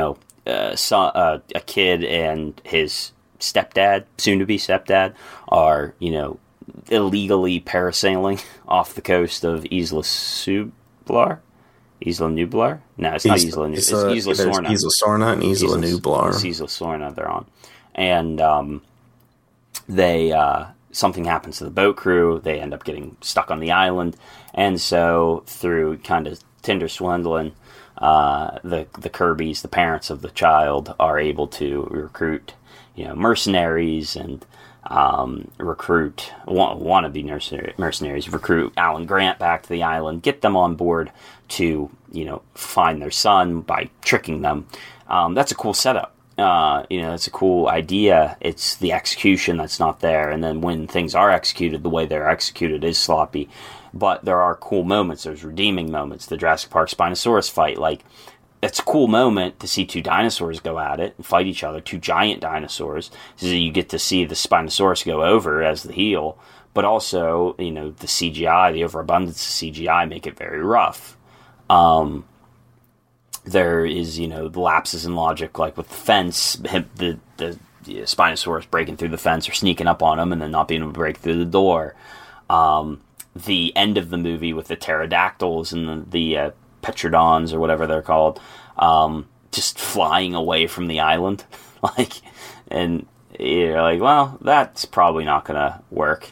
a kid and his stepdad, soon-to-be stepdad, are, illegally parasailing off the coast of Isla Nublar? No, it's not Isla Nublar. It's Isla Sorna. Isla Sorna and Isla Nublar. It's Isla Sorna they're on. And something happens to the boat crew. They end up getting stuck on the island. And so through kind of Tinder swindling, the Kirbys, the parents of the child, are able to recruit mercenaries and wannabe mercenaries, recruit Alan Grant back to the island, get them on board to, find their son by tricking them. That's a cool setup. It's a cool idea. It's the execution that's not there. And then when things are executed, the way they're executed is sloppy. But there are cool moments. There's redeeming moments. The Jurassic Park Spinosaurus fight, it's a cool moment to see two dinosaurs go at it and fight each other, two giant dinosaurs. So you get to see the Spinosaurus go over as the heel, but also, the CGI, the overabundance of CGI make it very rough. There is, the lapses in logic, like with the fence, the Spinosaurus breaking through the fence or sneaking up on them and then not being able to break through the door. The end of the movie with the pterodactyls and the Petrodons or whatever they're called, just flying away from the island, and you're like, well, that's probably not gonna work.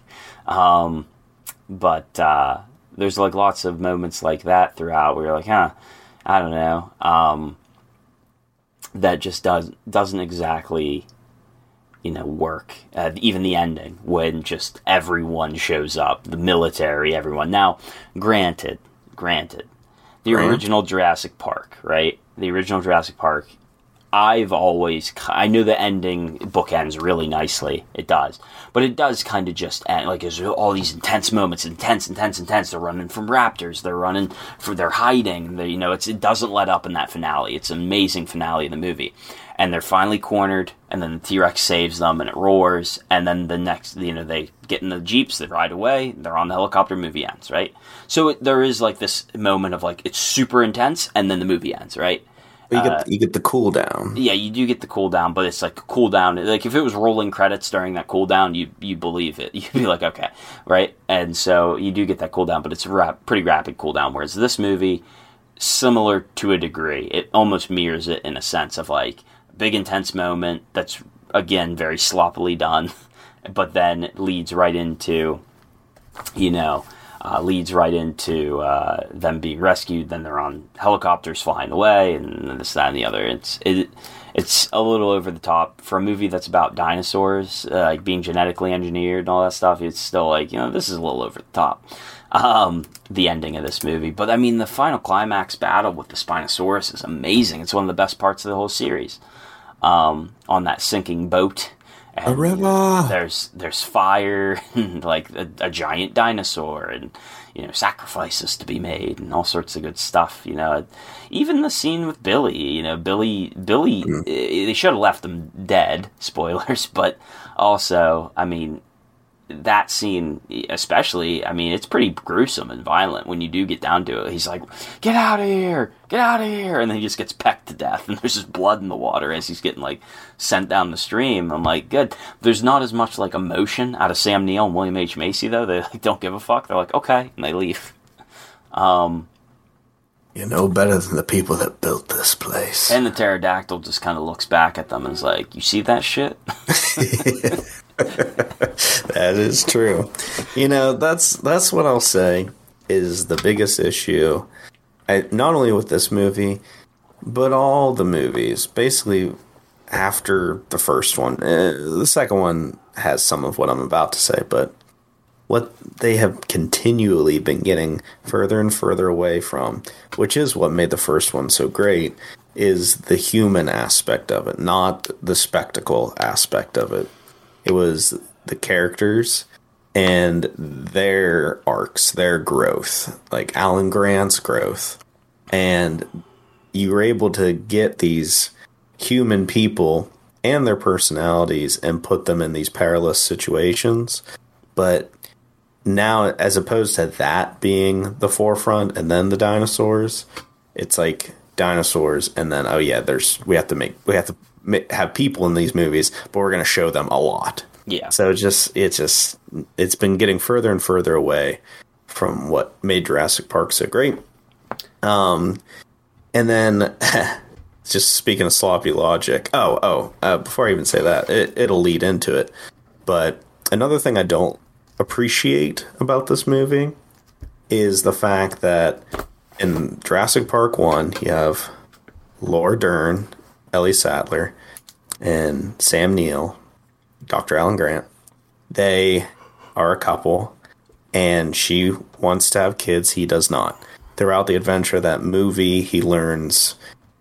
But there's lots of moments like that throughout where you're like, I don't know, that just doesn't exactly, work. Even the ending when just everyone shows up, the military, everyone. Now, granted. The original Jurassic Park, right? The original Jurassic Park, I know the ending bookends really nicely. It does. But it does kind of just end, there's all these intense moments, intense. They're running from raptors. They're hiding. It doesn't let up in that finale. It's an amazing finale of the movie. And they're finally cornered, and then the T-Rex saves them, and it roars, and then the next, they get in the Jeeps, they ride away, they're on the helicopter, movie ends, right? So there is, this moment of, it's super intense, and then the movie ends, right? You get the cool down. Yeah, you do get the cool down, but it's a cool down. If it was rolling credits during that cool down, you believe it. You'd be like, okay, right? And so you do get that cool down, but it's a pretty rapid cool down, whereas this movie, similar to a degree, it almost mirrors it in a sense of, big intense moment that's, again, very sloppily done, but then it leads right into them being rescued. Then they're on helicopters flying away, and this, that, and the other. It's a little over the top for a movie that's about dinosaurs, being genetically engineered and all that stuff. It's still this is a little over the top. The ending of this movie, but I mean, the final climax battle with the Spinosaurus is amazing. It's one of the best parts of the whole series. On that sinking boat, A and river. There's fire, and like a giant dinosaur, and sacrifices to be made, and all sorts of good stuff. Even the scene with Billy. Billy. They should have left him dead. Spoilers, but also, I mean, that scene, especially, I mean, it's pretty gruesome and violent when you do get down to it. He's like, get out of here, and then he just gets pecked to death, and there's just blood in the water as he's getting, like, sent down the stream. I'm like, good. There's not as much, like, emotion out of Sam Neill and William H. Macy, though. They, like, don't give a fuck. They're like, okay, and they leave. You know better than the people that built this place. And the pterodactyl just kind of looks back at them and is like, you see that shit? That is true. That's what I'll say is the biggest issue. Not only with this movie, but all the movies. Basically, after the first one. The second one has some of what I'm about to say, but what they have continually been getting further and further away from, which is what made the first one so great, is the human aspect of it, not the spectacle aspect of it. It was the characters and their arcs, their growth, like Alan Grant's growth. And you were able to get these human people and their personalities and put them in these perilous situations. But now, as opposed to that being the forefront and then the dinosaurs, it's like dinosaurs and then, oh yeah, we have to have people in these movies, but we're going to show them a lot. Yeah. So it's been getting further and further away from what made Jurassic Park so great. And then just speaking of sloppy logic. Before I even say that, it'll lead into it. But another thing I don't appreciate about this movie is the fact that in Jurassic Park 1, you have Laura Dern, Ellie Sattler, and Sam Neill, Dr. Alan Grant. They are a couple, and she wants to have kids. He does not. Throughout the adventure of that movie, he learns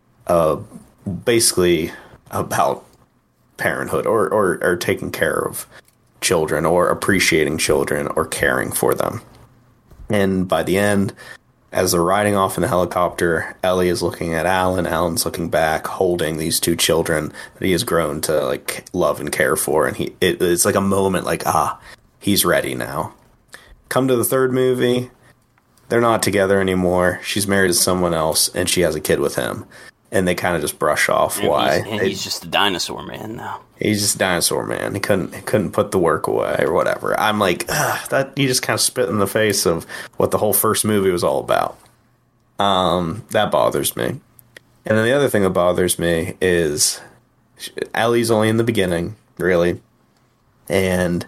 basically about parenthood or taking care of children or appreciating children or caring for them. And by the end, as they're riding off in the helicopter, Ellie is looking at Alan. Alan's looking back, holding these two children that he has grown to like love and care for. And it's like a moment like, he's ready now. Come to the third movie, they're not together anymore. She's married to someone else, and she has a kid with him. And they kind of just brush off why. He's just a dinosaur man now. He's just a dinosaur man. He couldn't put the work away or whatever. I'm like, that you just kind of spit in the face of what the whole first movie was all about. That bothers me. And then the other thing that bothers me is Ellie's only in the beginning, really. And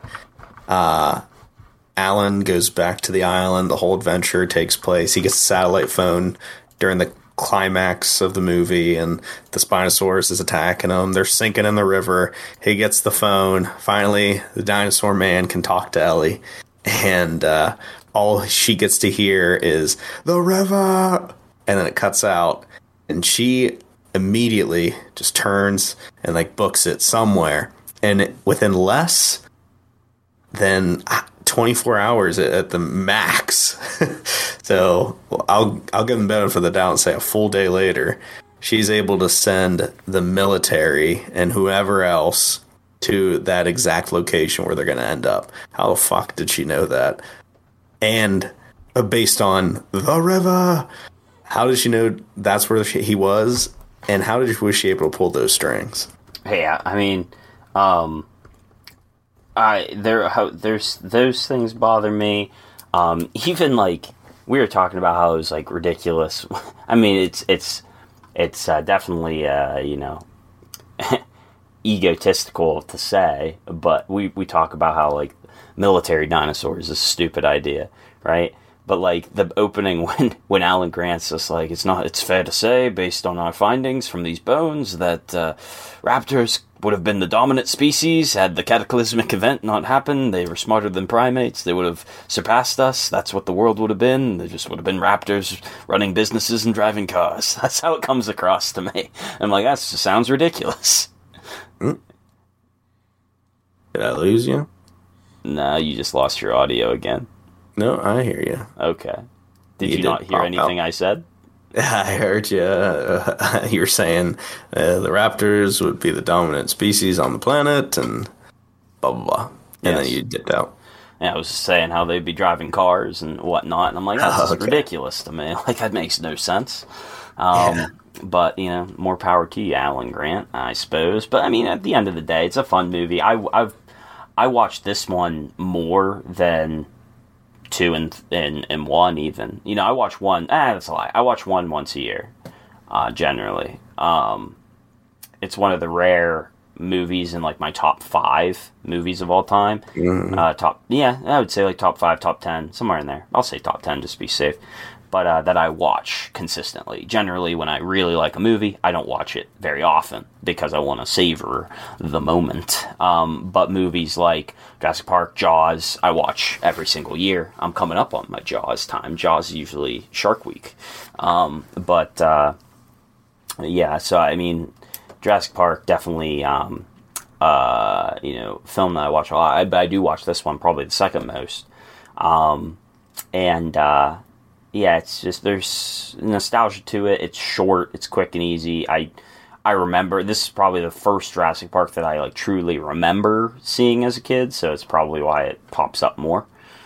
Alan goes back to the island. The whole adventure takes place. He gets a satellite phone during the climax of the movie, and the Spinosaurus is attacking him. They're sinking in the river. He gets the phone. Finally, the dinosaur man can talk to Ellie, and all she gets to hear is the river, and then it cuts out, and she immediately just turns and like books it somewhere, and within less than 24 hours at the max. So I'll give them benefit of the doubt and say a full day later, she's able to send the military and whoever else to that exact location where they're going to end up. How the fuck did she know that? And based on the river, how did she know that's where he was? And how was she able to pull those strings? Yeah, I mean, there's those things bother me. Even like we were talking about how it was like ridiculous. I mean, it's definitely egotistical to say, but we talk about how like military dinosaurs is a stupid idea, right? But like the opening when Alan Grant's just like, it's fair to say based on our findings from these bones that raptors would have been the dominant species had the cataclysmic event not happened. They were smarter than primates. They would have surpassed us. That's what the world would have been. They just would have been raptors running businesses and driving cars. That's how it comes across to me. I'm like, that just sounds ridiculous. Mm. Did I lose you? No, you just lost your audio again. No, I hear you. Okay. Did You you did not hear pop anything out. I said? I heard you. You were saying the raptors would be the dominant species on the planet, and blah blah blah. And then Yes. you dipped out. And I was saying how they'd be driving cars and whatnot, and I'm like, that's just Okay. ridiculous to me. Like, that makes no sense. Yeah. But, you know, more power to you, Alan Grant, I suppose. But, I mean, at the end of the day, it's a fun movie. I watched this one more than 2 and 1, even. You know, I watch 1, that's a lie. I watch 1 once a year, generally. It's one of the rare movies in, like, my top 5 movies of all time. I would say, like, top 5, top 10, somewhere in there. I'll say top 10 just to be safe. But that I watch consistently. Generally, when I really like a movie, I don't watch it very often because I want to savor the moment. But movies like Jurassic Park, Jaws, I watch every single year. I'm coming up on my Jaws time. Jaws is usually Shark Week. Yeah, so I mean, Jurassic Park definitely, film that I watch a lot. I do watch this one probably the second most. Yeah, it's just, there's nostalgia to it. It's short, it's quick and easy. I remember, this is probably the first Jurassic Park that I, like, truly remember seeing as a kid, so it's probably why it pops up more.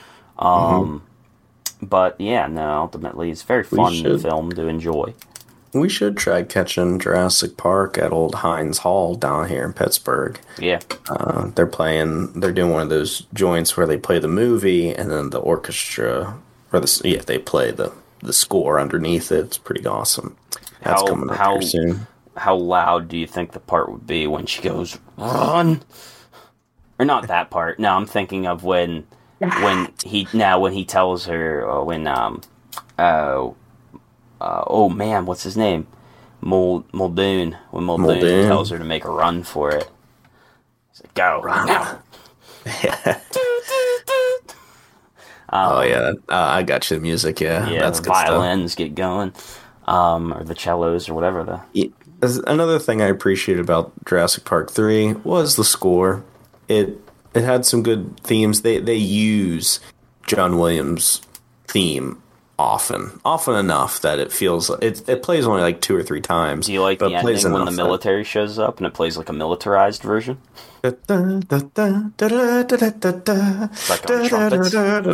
But, yeah, no, ultimately, it's a very fun film to enjoy. We should try catching Jurassic Park at Old Heinz Hall down here in Pittsburgh. Yeah. They're doing one of those joints where they play the movie and then the orchestra, they play the score underneath it. It's pretty awesome. That's coming up here soon. How loud do you think the part would be when she goes, run? Or not that part. No, I'm thinking of when he tells her, oh man, what's his name? Muldoon. When Muldoon tells her to make a run for it. He's like, go, run now. Oh yeah, I got you the music. Yeah, that's the violins get going, or the cellos or whatever. Another thing I appreciated about Jurassic Park 3 was the score. It had some good themes. They use John Williams' theme often enough that it feels it plays only like 2 or 3 times. Do you like the ending when the military shows up and it plays like a militarized version? Like on trumpets.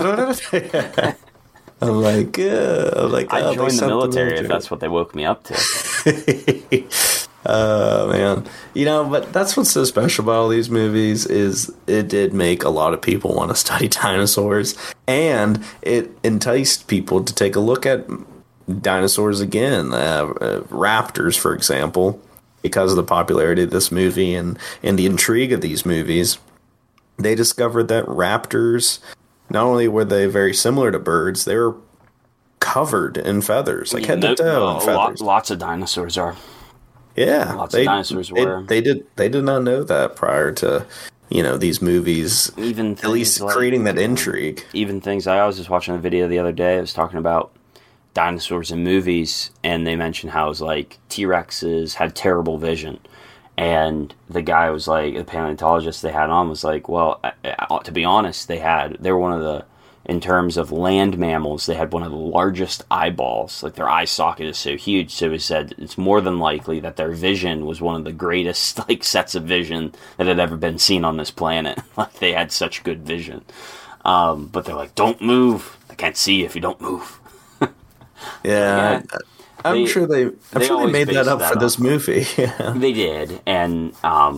I'm like, I joined the military if that's what they woke me up to. Oh man, but that's what's so special about all these movies is it did make a lot of people want to study dinosaurs, and it enticed people to take a look at dinosaurs again, raptors, for example, because of the popularity of this movie and the intrigue of these movies. They discovered that raptors, not only were they very similar to birds, they were covered in feathers, like head to toe in feathers. Lots of dinosaurs are. Yeah, lots of dinosaurs were. They did not know that prior to these movies. Even at least creating that intrigue. Even things I was just watching a video the other day. I was talking about dinosaurs in movies, and they mentioned how it was like T-Rexes had terrible vision, and the guy was like, the paleontologist they had on was like, well, to be honest, they were one of the, in terms of land mammals, they had one of the largest eyeballs. Like, their eye socket is so huge, so he said it's more than likely that their vision was one of the greatest, like, sets of vision that had ever been seen on this planet. Like, they had such good vision. But they're like, don't move. They can't see if you don't move. Yeah, I'm sure they made that up for this movie. Yeah. They did, and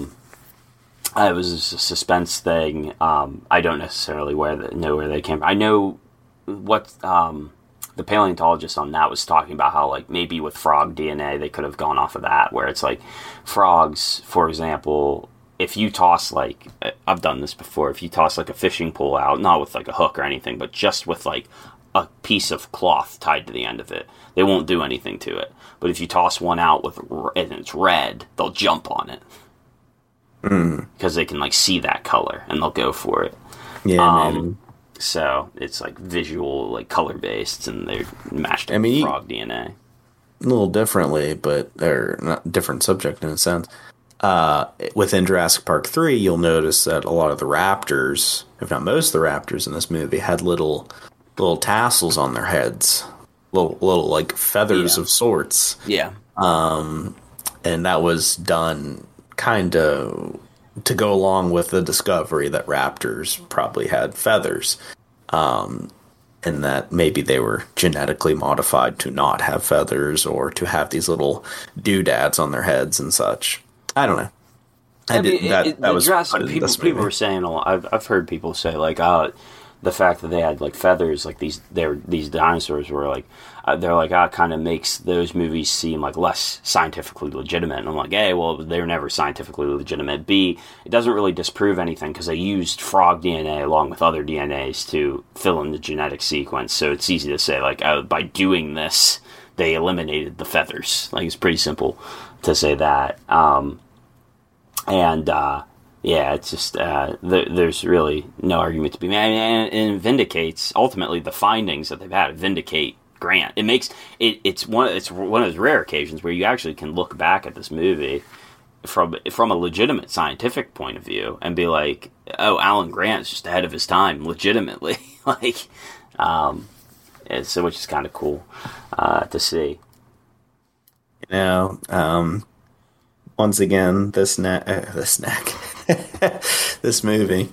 it was a suspense thing. I don't necessarily know where they came from. I know what the paleontologist on that was talking about, how, like, maybe with frog DNA they could have gone off of that, where it's like frogs, for example, if you toss, like, I've done this before, if you toss like a fishing pole out, not with like a hook or anything, but just with like a piece of cloth tied to the end of it, they won't do anything to it. But if you toss one out and it's red, they'll jump on it. Because they can, like, see that color and they'll go for it. Yeah, so it's like visual, like, color based, and they're mashed up with frog DNA. A little differently, but they're not different subject in a sense. within Jurassic Park 3, you'll notice that a lot of the raptors, if not most of the raptors in this movie, had little tassels on their heads, little like feathers of sorts. Yeah. And that was done kind of to go along with the discovery that raptors probably had feathers. And that maybe they were genetically modified to not have feathers or to have these little doodads on their heads and such. I don't know. That was people were saying a lot. I've heard people say like, the fact that they had like feathers, like these dinosaurs were like, they're like, it kind of makes those movies seem like less scientifically legitimate. And I'm like, A, well, they were never scientifically legitimate. B, it doesn't really disprove anything because they used frog DNA along with other DNAs to fill in the genetic sequence. So it's easy to say like, by doing this, they eliminated the feathers. Like, it's pretty simple to say that. Yeah, it's just there's really no argument to be made, and it vindicates ultimately the findings that they've had. Vindicate Grant. It makes it's one of those rare occasions where you actually can look back at this movie from a legitimate scientific point of view and be like, oh, Alan Grant's just ahead of his time, legitimately. Like, so which is kind of cool to see. You know, once again, this movie,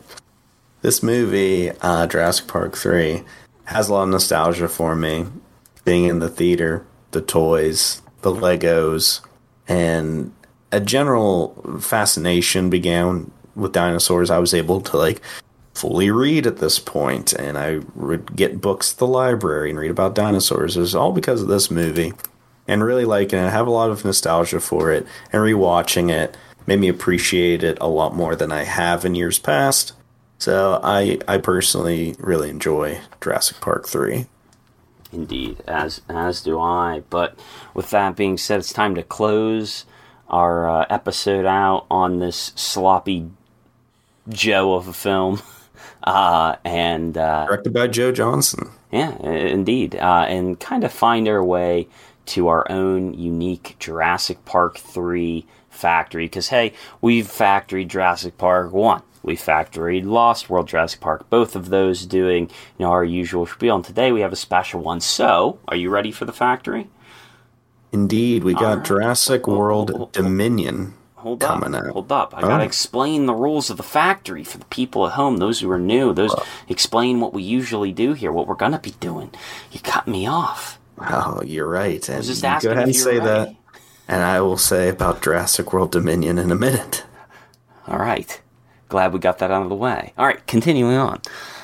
Jurassic Park 3, has a lot of nostalgia for me. Being in the theater, the toys, the Legos, and a general fascination began with dinosaurs. I was able to like fully read at this point, and I would get books at the library and read about dinosaurs. It was all because of this movie, and really liking it. I have a lot of nostalgia for it, and rewatching it made me appreciate it a lot more than I have in years past. So I personally really enjoy Jurassic Park 3. Indeed, as do I. But with that being said, it's time to close our episode out on this sloppy Joe of a film. Directed by Joe Johnston. Yeah, indeed. And kind of find our way to our own unique Jurassic Park 3 factory. Because, hey, we've factoried Jurassic Park 1. We factoried Lost World Jurassic Park. Both of those doing, our usual spiel. And today we have a special one. So, are you ready for the factory? Indeed. We got Jurassic World Dominion coming out. Hold up. I got to explain the rules of the factory for the people at home, those who are new. Explain what we usually do here, what we're going to be doing. You cut me off. Oh, you're right. And I was just asking go ahead and say ready. that. And I will say about Jurassic World Dominion in a minute. All right. Glad we got that out of the way. All right, continuing on.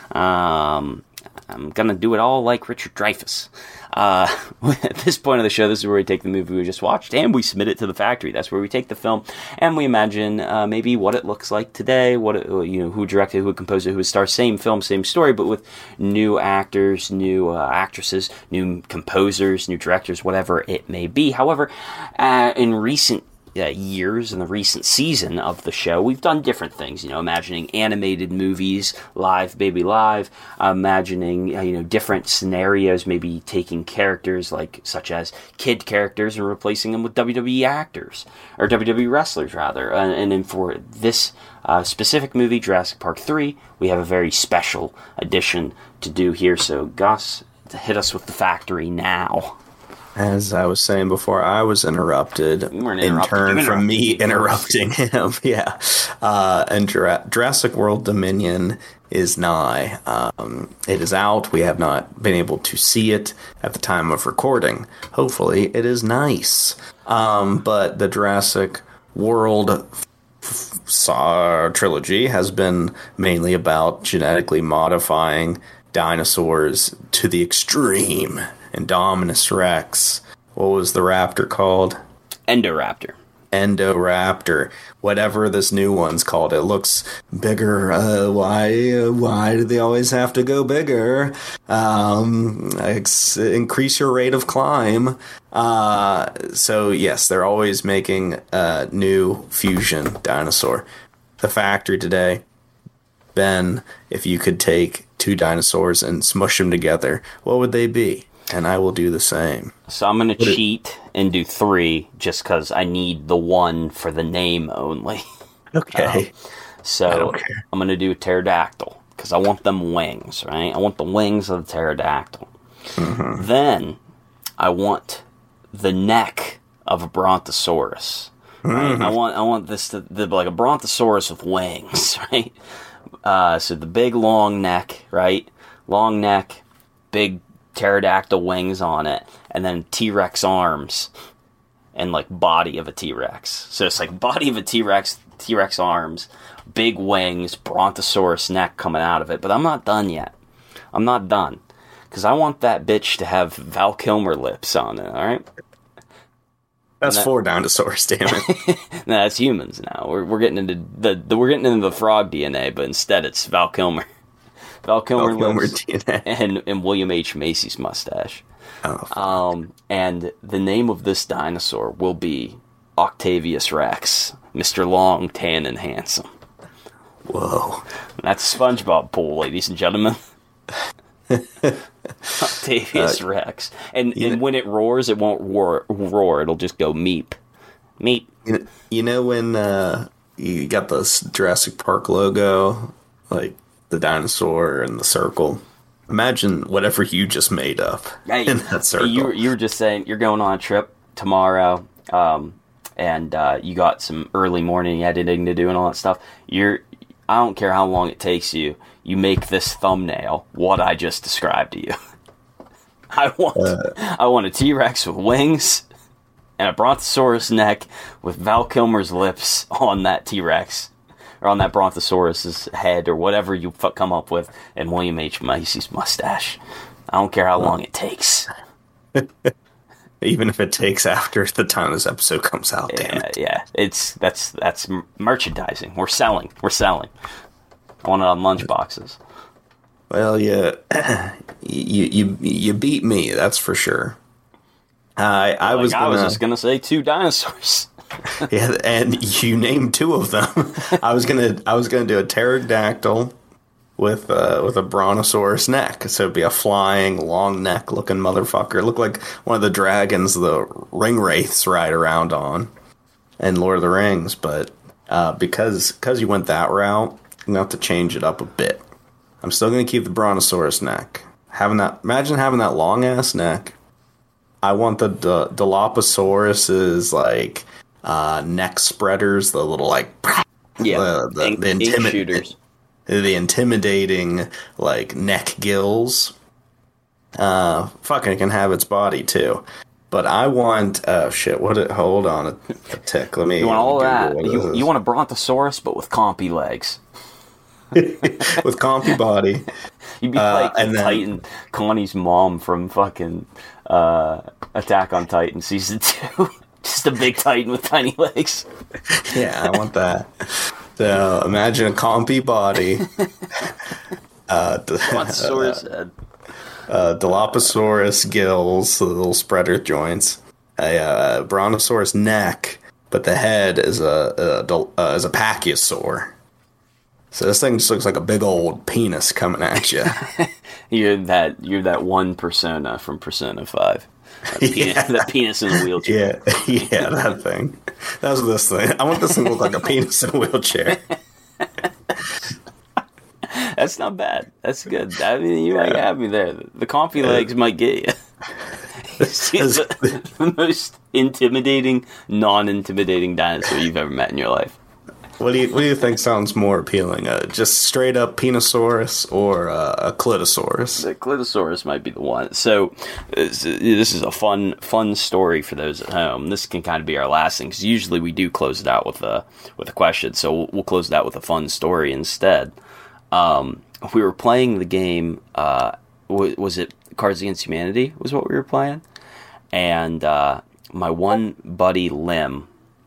I'm going to do it all like Richard Dreyfuss. At this point of the show, this is where we take the movie we just watched and we submit it to the factory. That's where we take the film and we imagine maybe what it looks like today, who directed, who composed it, who would star, same film, same story, but with new actors, new actresses, new composers, new directors, whatever it may be. However, in recent years in the recent season of the show, we've done different things, imagining animated movies, live, imagining, different scenarios, maybe taking characters such as kid characters and replacing them with WWE actors, or WWE wrestlers rather. And then for this specific movie, Jurassic Park 3, we have a very special edition to do here. So Gus, hit us with the factory now. As I was saying before, I was interrupted in turn from me interrupting him. Yeah. And Jurassic World Dominion is nigh. It is out. We have not been able to see it at the time of recording. Hopefully, it is nice. But the Jurassic World trilogy has been mainly about genetically modifying dinosaurs to the extreme. Indominus Rex. What was the raptor called? Endoraptor. Whatever this new one's called. It looks bigger. Why do they always have to go bigger? Increase your rate of climb. So yes, they're always making a new fusion dinosaur. The factory today. Ben, if you could take two dinosaurs and smush them together, what would they be? And I will do the same. So I'm going to cheat and do 3 just because I need the 1 for the name only. Okay. So I'm going to do a pterodactyl because I want them wings, right? I want the wings of the pterodactyl. Mm-hmm. Then I want the neck of a brontosaurus. Right? Mm-hmm. I want this to be like a brontosaurus with wings, right? So the big long neck, right? Long neck, big pterodactyl wings on it, and then T-Rex arms and like body of a T-Rex. So it's like body of a T-Rex, T-Rex arms, big wings, brontosaurus neck coming out of it. But I'm not done yet. I'm not done because I want that bitch to have Val Kilmer lips on it. All right. That's 4 dinosaurs, damn it. No, that's humans now. We're getting into the frog DNA, but instead it's Val Kilmer. Val Kilmer DNA. And William H. Macy's mustache. Oh. And the name of this dinosaur will be Octavius Rex, Mr. Long, Tan, and Handsome. Whoa. That's SpongeBob pool, ladies and gentlemen. Octavius Rex. And when it roars, it won't roar. It'll just go meep. Meep. You know when you got this Jurassic Park logo, like the dinosaur and the circle? Imagine whatever you just made up in that circle. You were just saying you're going on a trip tomorrow, and you got some early morning editing to do and all that stuff. I don't care how long it takes you. You make this thumbnail what I just described to you. I want a T-Rex with wings and a brontosaurus neck with Val Kilmer's lips on that T-Rex. Or on that brontosaurus's head, or whatever you come up with, and William H. Macy's mustache. I don't care how long it takes. Even if it takes after the time this episode comes out, damn it. Yeah, that's merchandising. We're selling. I want it on lunchboxes. Well, yeah, you beat me, that's for sure. I was just gonna say 2 dinosaurs. Yeah, and you named 2 of them. I was gonna do a pterodactyl with a brontosaurus neck, so it'd be a flying, long neck looking motherfucker. It looked like one of the dragons the ring wraiths ride around on in Lord of the Rings. But because you went that route, I'm gonna have to change it up a bit. I'm still gonna keep the brontosaurus neck. Imagine having that long ass neck. I want the Dilophosaurus's like neck spreaders, the little like the shooters, the intimidating like neck gills. Fucking can have its body too, but I want hold on a tick. Let me. You want all that? You want a brontosaurus, but with compy legs, with compy body. You'd be like Titan, Connie's mom from fucking Attack on Titan season 2. Just a big Titan with tiny legs. Yeah, I want that. So imagine a compy body. Brontosaurus head. Dilophosaurus gills, the little spreader joints. A brontosaurus neck, but the head is a pachyosaur. So this thing just looks like a big old penis coming at you. You're that one persona from Persona 5. That penis in a wheelchair. Yeah, that thing. That's this thing. I want this thing to look like a penis in a wheelchair. That's not bad. That's good. I mean, you might have me there. The compy legs might get you. It's the most intimidating, non-intimidating dinosaur you've ever met in your life. What do you think sounds more appealing? Just straight up Penosaurus or a Clitosaurus? The Clitosaurus might be the one. So this is a fun story for those at home. This can kind of be our last thing because usually we do close it out with a question. So we'll close it out with a fun story instead. We were playing the game. Was it Cards Against Humanity? Was what we were playing, and my one buddy Lim.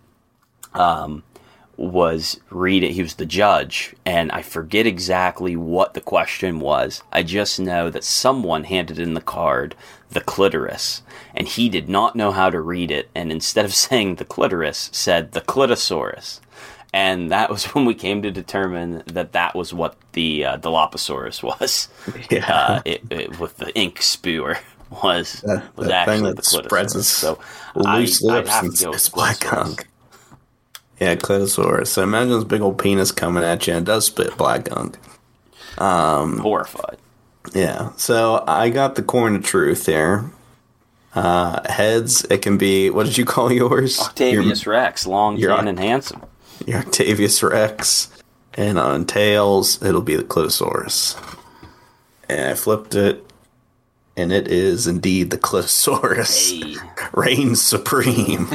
Was reading, he was the judge, and I forget exactly what the question was. I just know that someone handed in the card, the clitoris, and he did not know how to read it, and instead of saying the clitoris, said the Clitosaurus. And that was when we came to determine that was what the Dilophosaurus was. Yeah. With the ink spewer was That actually thing the that spreads Clitosaurus. its So loose I'd lips have and to go with spits black Clitosaurus. gunk. Yeah, Clitosaurus. So imagine this big old penis coming at you and it does spit black gunk. Horrified. Yeah, so I got the coin of truth here. Heads, it can be, what did you call yours? Octavius Rex, long, your- tan, and handsome. Your Octavius Rex. And on tails, it'll be the Clitosaurus. And I flipped it, and it is indeed the Clitosaurus. Hey. Reigns supreme.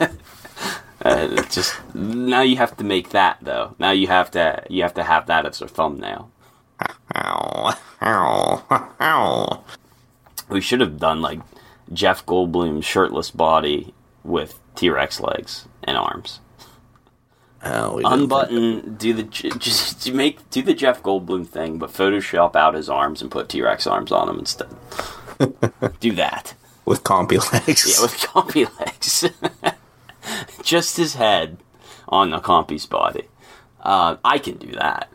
Just now you have to make that though. Now you have to have that as a thumbnail. Ow, ow, ow. We should have done like Jeff Goldblum's shirtless body with T-Rex legs and arms. Oh, we didn't Unbutton, do the Jeff Goldblum thing, but Photoshop out his arms and put T-Rex arms on him instead. Do that. with compy legs. Yeah, with compy legs. Just his head on a compy's body. I can do that.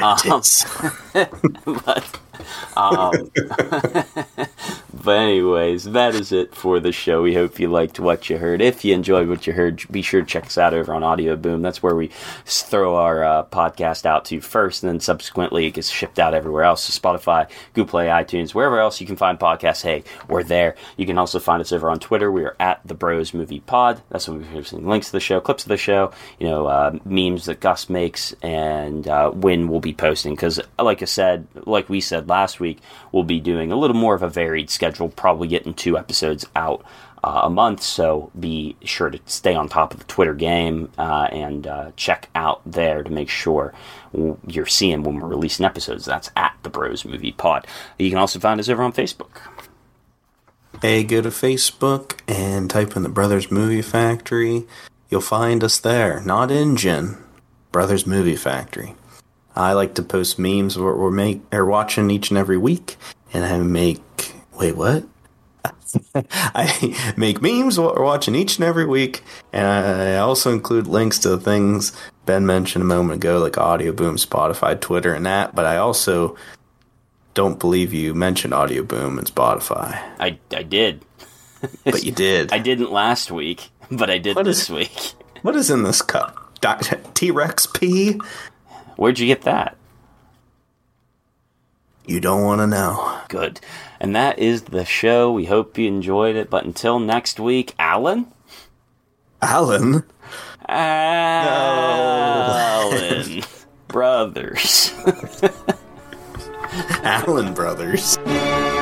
But anyways, that is it for the show. We hope you liked what you heard. If you enjoyed what you heard, be sure to check us out over on Audio Boom. That's where we throw our podcast out to first, and then subsequently it gets shipped out everywhere else. So Spotify, Google Play, iTunes, wherever else you can find podcasts. Hey, we're there. You can also find us over on Twitter. We are at The Bros Movie Pod. That's when we're posting links to the show, clips of the show, memes that Gus makes, and when we'll be posting. Because like we said last week, we'll be doing a little more of a varied schedule, probably getting 2 episodes out a month, so be sure to stay on top of the Twitter game and check out there to make sure you're seeing when we're releasing episodes. That's at The Bros Movie Pod. You can also find us over on Facebook. Hey, go to Facebook and type in the Brothers Movie Factory. You'll find us there. Not Engine, Brothers Movie Factory. I like to post memes of what we're watching each and every week, and I make... Wait, what? I make memes of what we're watching each and every week, and I also include links to the things Ben mentioned a moment ago, like Audio Boom, Spotify, Twitter, and that, but I also don't believe you mentioned Audio Boom and Spotify. I did. But you did. I didn't last week, but I did this week. What is in this cup? T-Rex pee? Where'd you get that? You don't want to know. Good. And that is the show. We hope you enjoyed it. But until next week, Alan? Alan? Alan. Brothers. Allen Brothers.